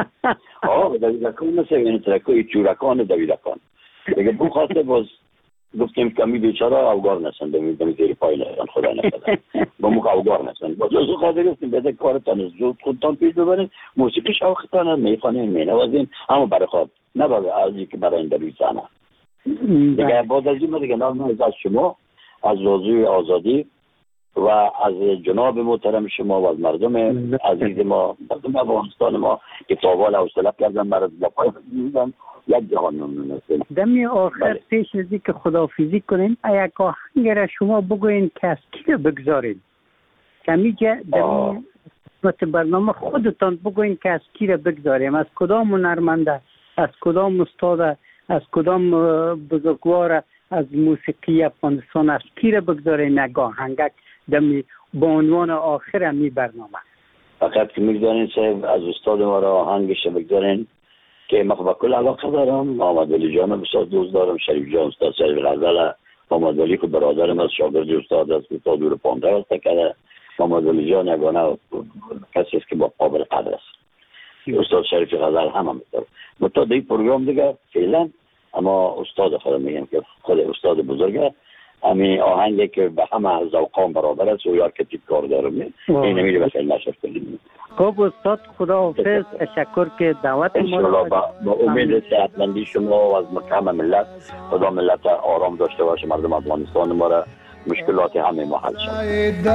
دویدکان است یعنی ترکای چورکان دویدکان دیگه. به خاطر باز گفتیم کمی بیچاره اوگار نشن دمیدم زیر پای نشن خدا نکنه با موقع اوگار نشن با تو خاطر گفتیم بده کارتان زود خودتان پیش ببرین موسیقی شوقتان میخوانین مینوازین اما برای خود نه برای که برای این دروی سانه دیگه بعد از این دیگه نام از شما از رادیو آزادی و از جناب محترم شما و از مردم عزیز ما مردم افغانستان ما که تاوال حوصله کردن برای لپای دیدن یک جهان ممنون هستیم. دمی آخر پیش از که خداحافظی کنین یک آهنگ را شما بگوین که از کی را بگذارین کمی در برنامه خودتان بگوین که از کی را بگذاریم از کدام هنرمنده از کدام استاد از کدام بزرگوار از موسیقی افغانستان از کی را بگذارین یک آهنگک دمی با عنوان آخر همی برنامه فقط که میگذارین صاحب از استاد ما را آهنگش بگذارین که من با کل علاقه دارم محمد علی جان بسیار دوست دارم شریف جان استاد شریف غزل محمد علی که برادرم از شاگرد استاد است استاد دور 15 سال کرده محمد علی جان یگانه کسی است که با قابل قدر است استاد شریف غزل هم می‌داره متأ این پروگرام دیگه فعلا اما استاد خودم میگم که خود استاد بزرگه همین آهنگی که به همه ذوقان برابر است و یار کتیب کار دارم این نمیده بسیار نشد کنیم خب استاد خداحافظ تشکر که دعوت ما را با امید صحتمندی شما و از مکرم ملت خدا ملت آرام داشته باشه مردم افغانستان ما را مشکلات همه ما حل شد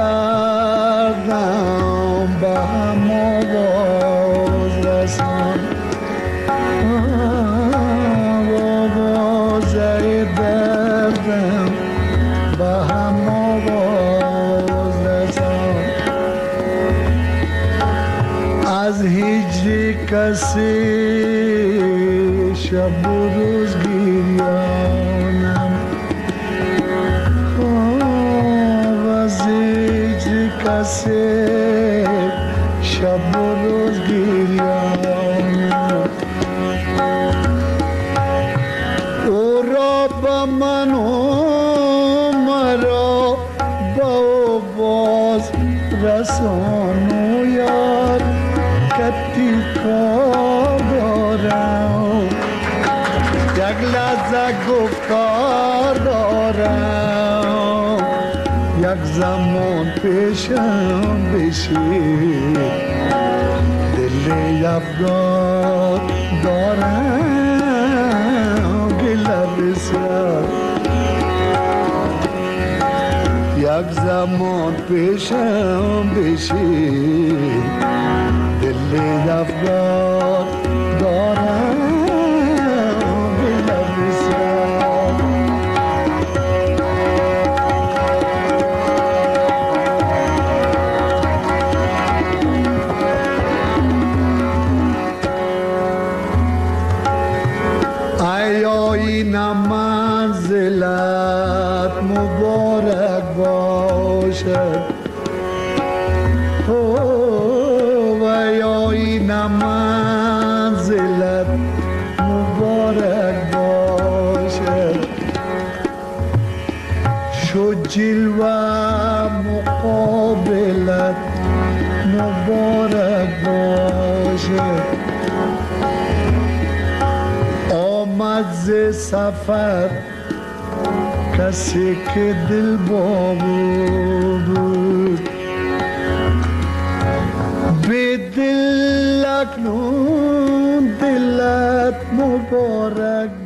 از هجری کسی شب و روز گریانم از هجری کسی شب و روز گریانم او را با من و مرا با باز رسانو یاد کتی کار دارم یک لحظه گفتار دارم یک زمان پیشم بشی دل افغان دارم گله بسیار یک زمان پیشم بشی دل افغان دارم گله بسیار آیا این منزلت مبارک باشد منزلت مبارک باشد شو جلوه مقابلت مبارک باشد آمد ز سفر کسی که دل بود به دل اکنون دلت مبارک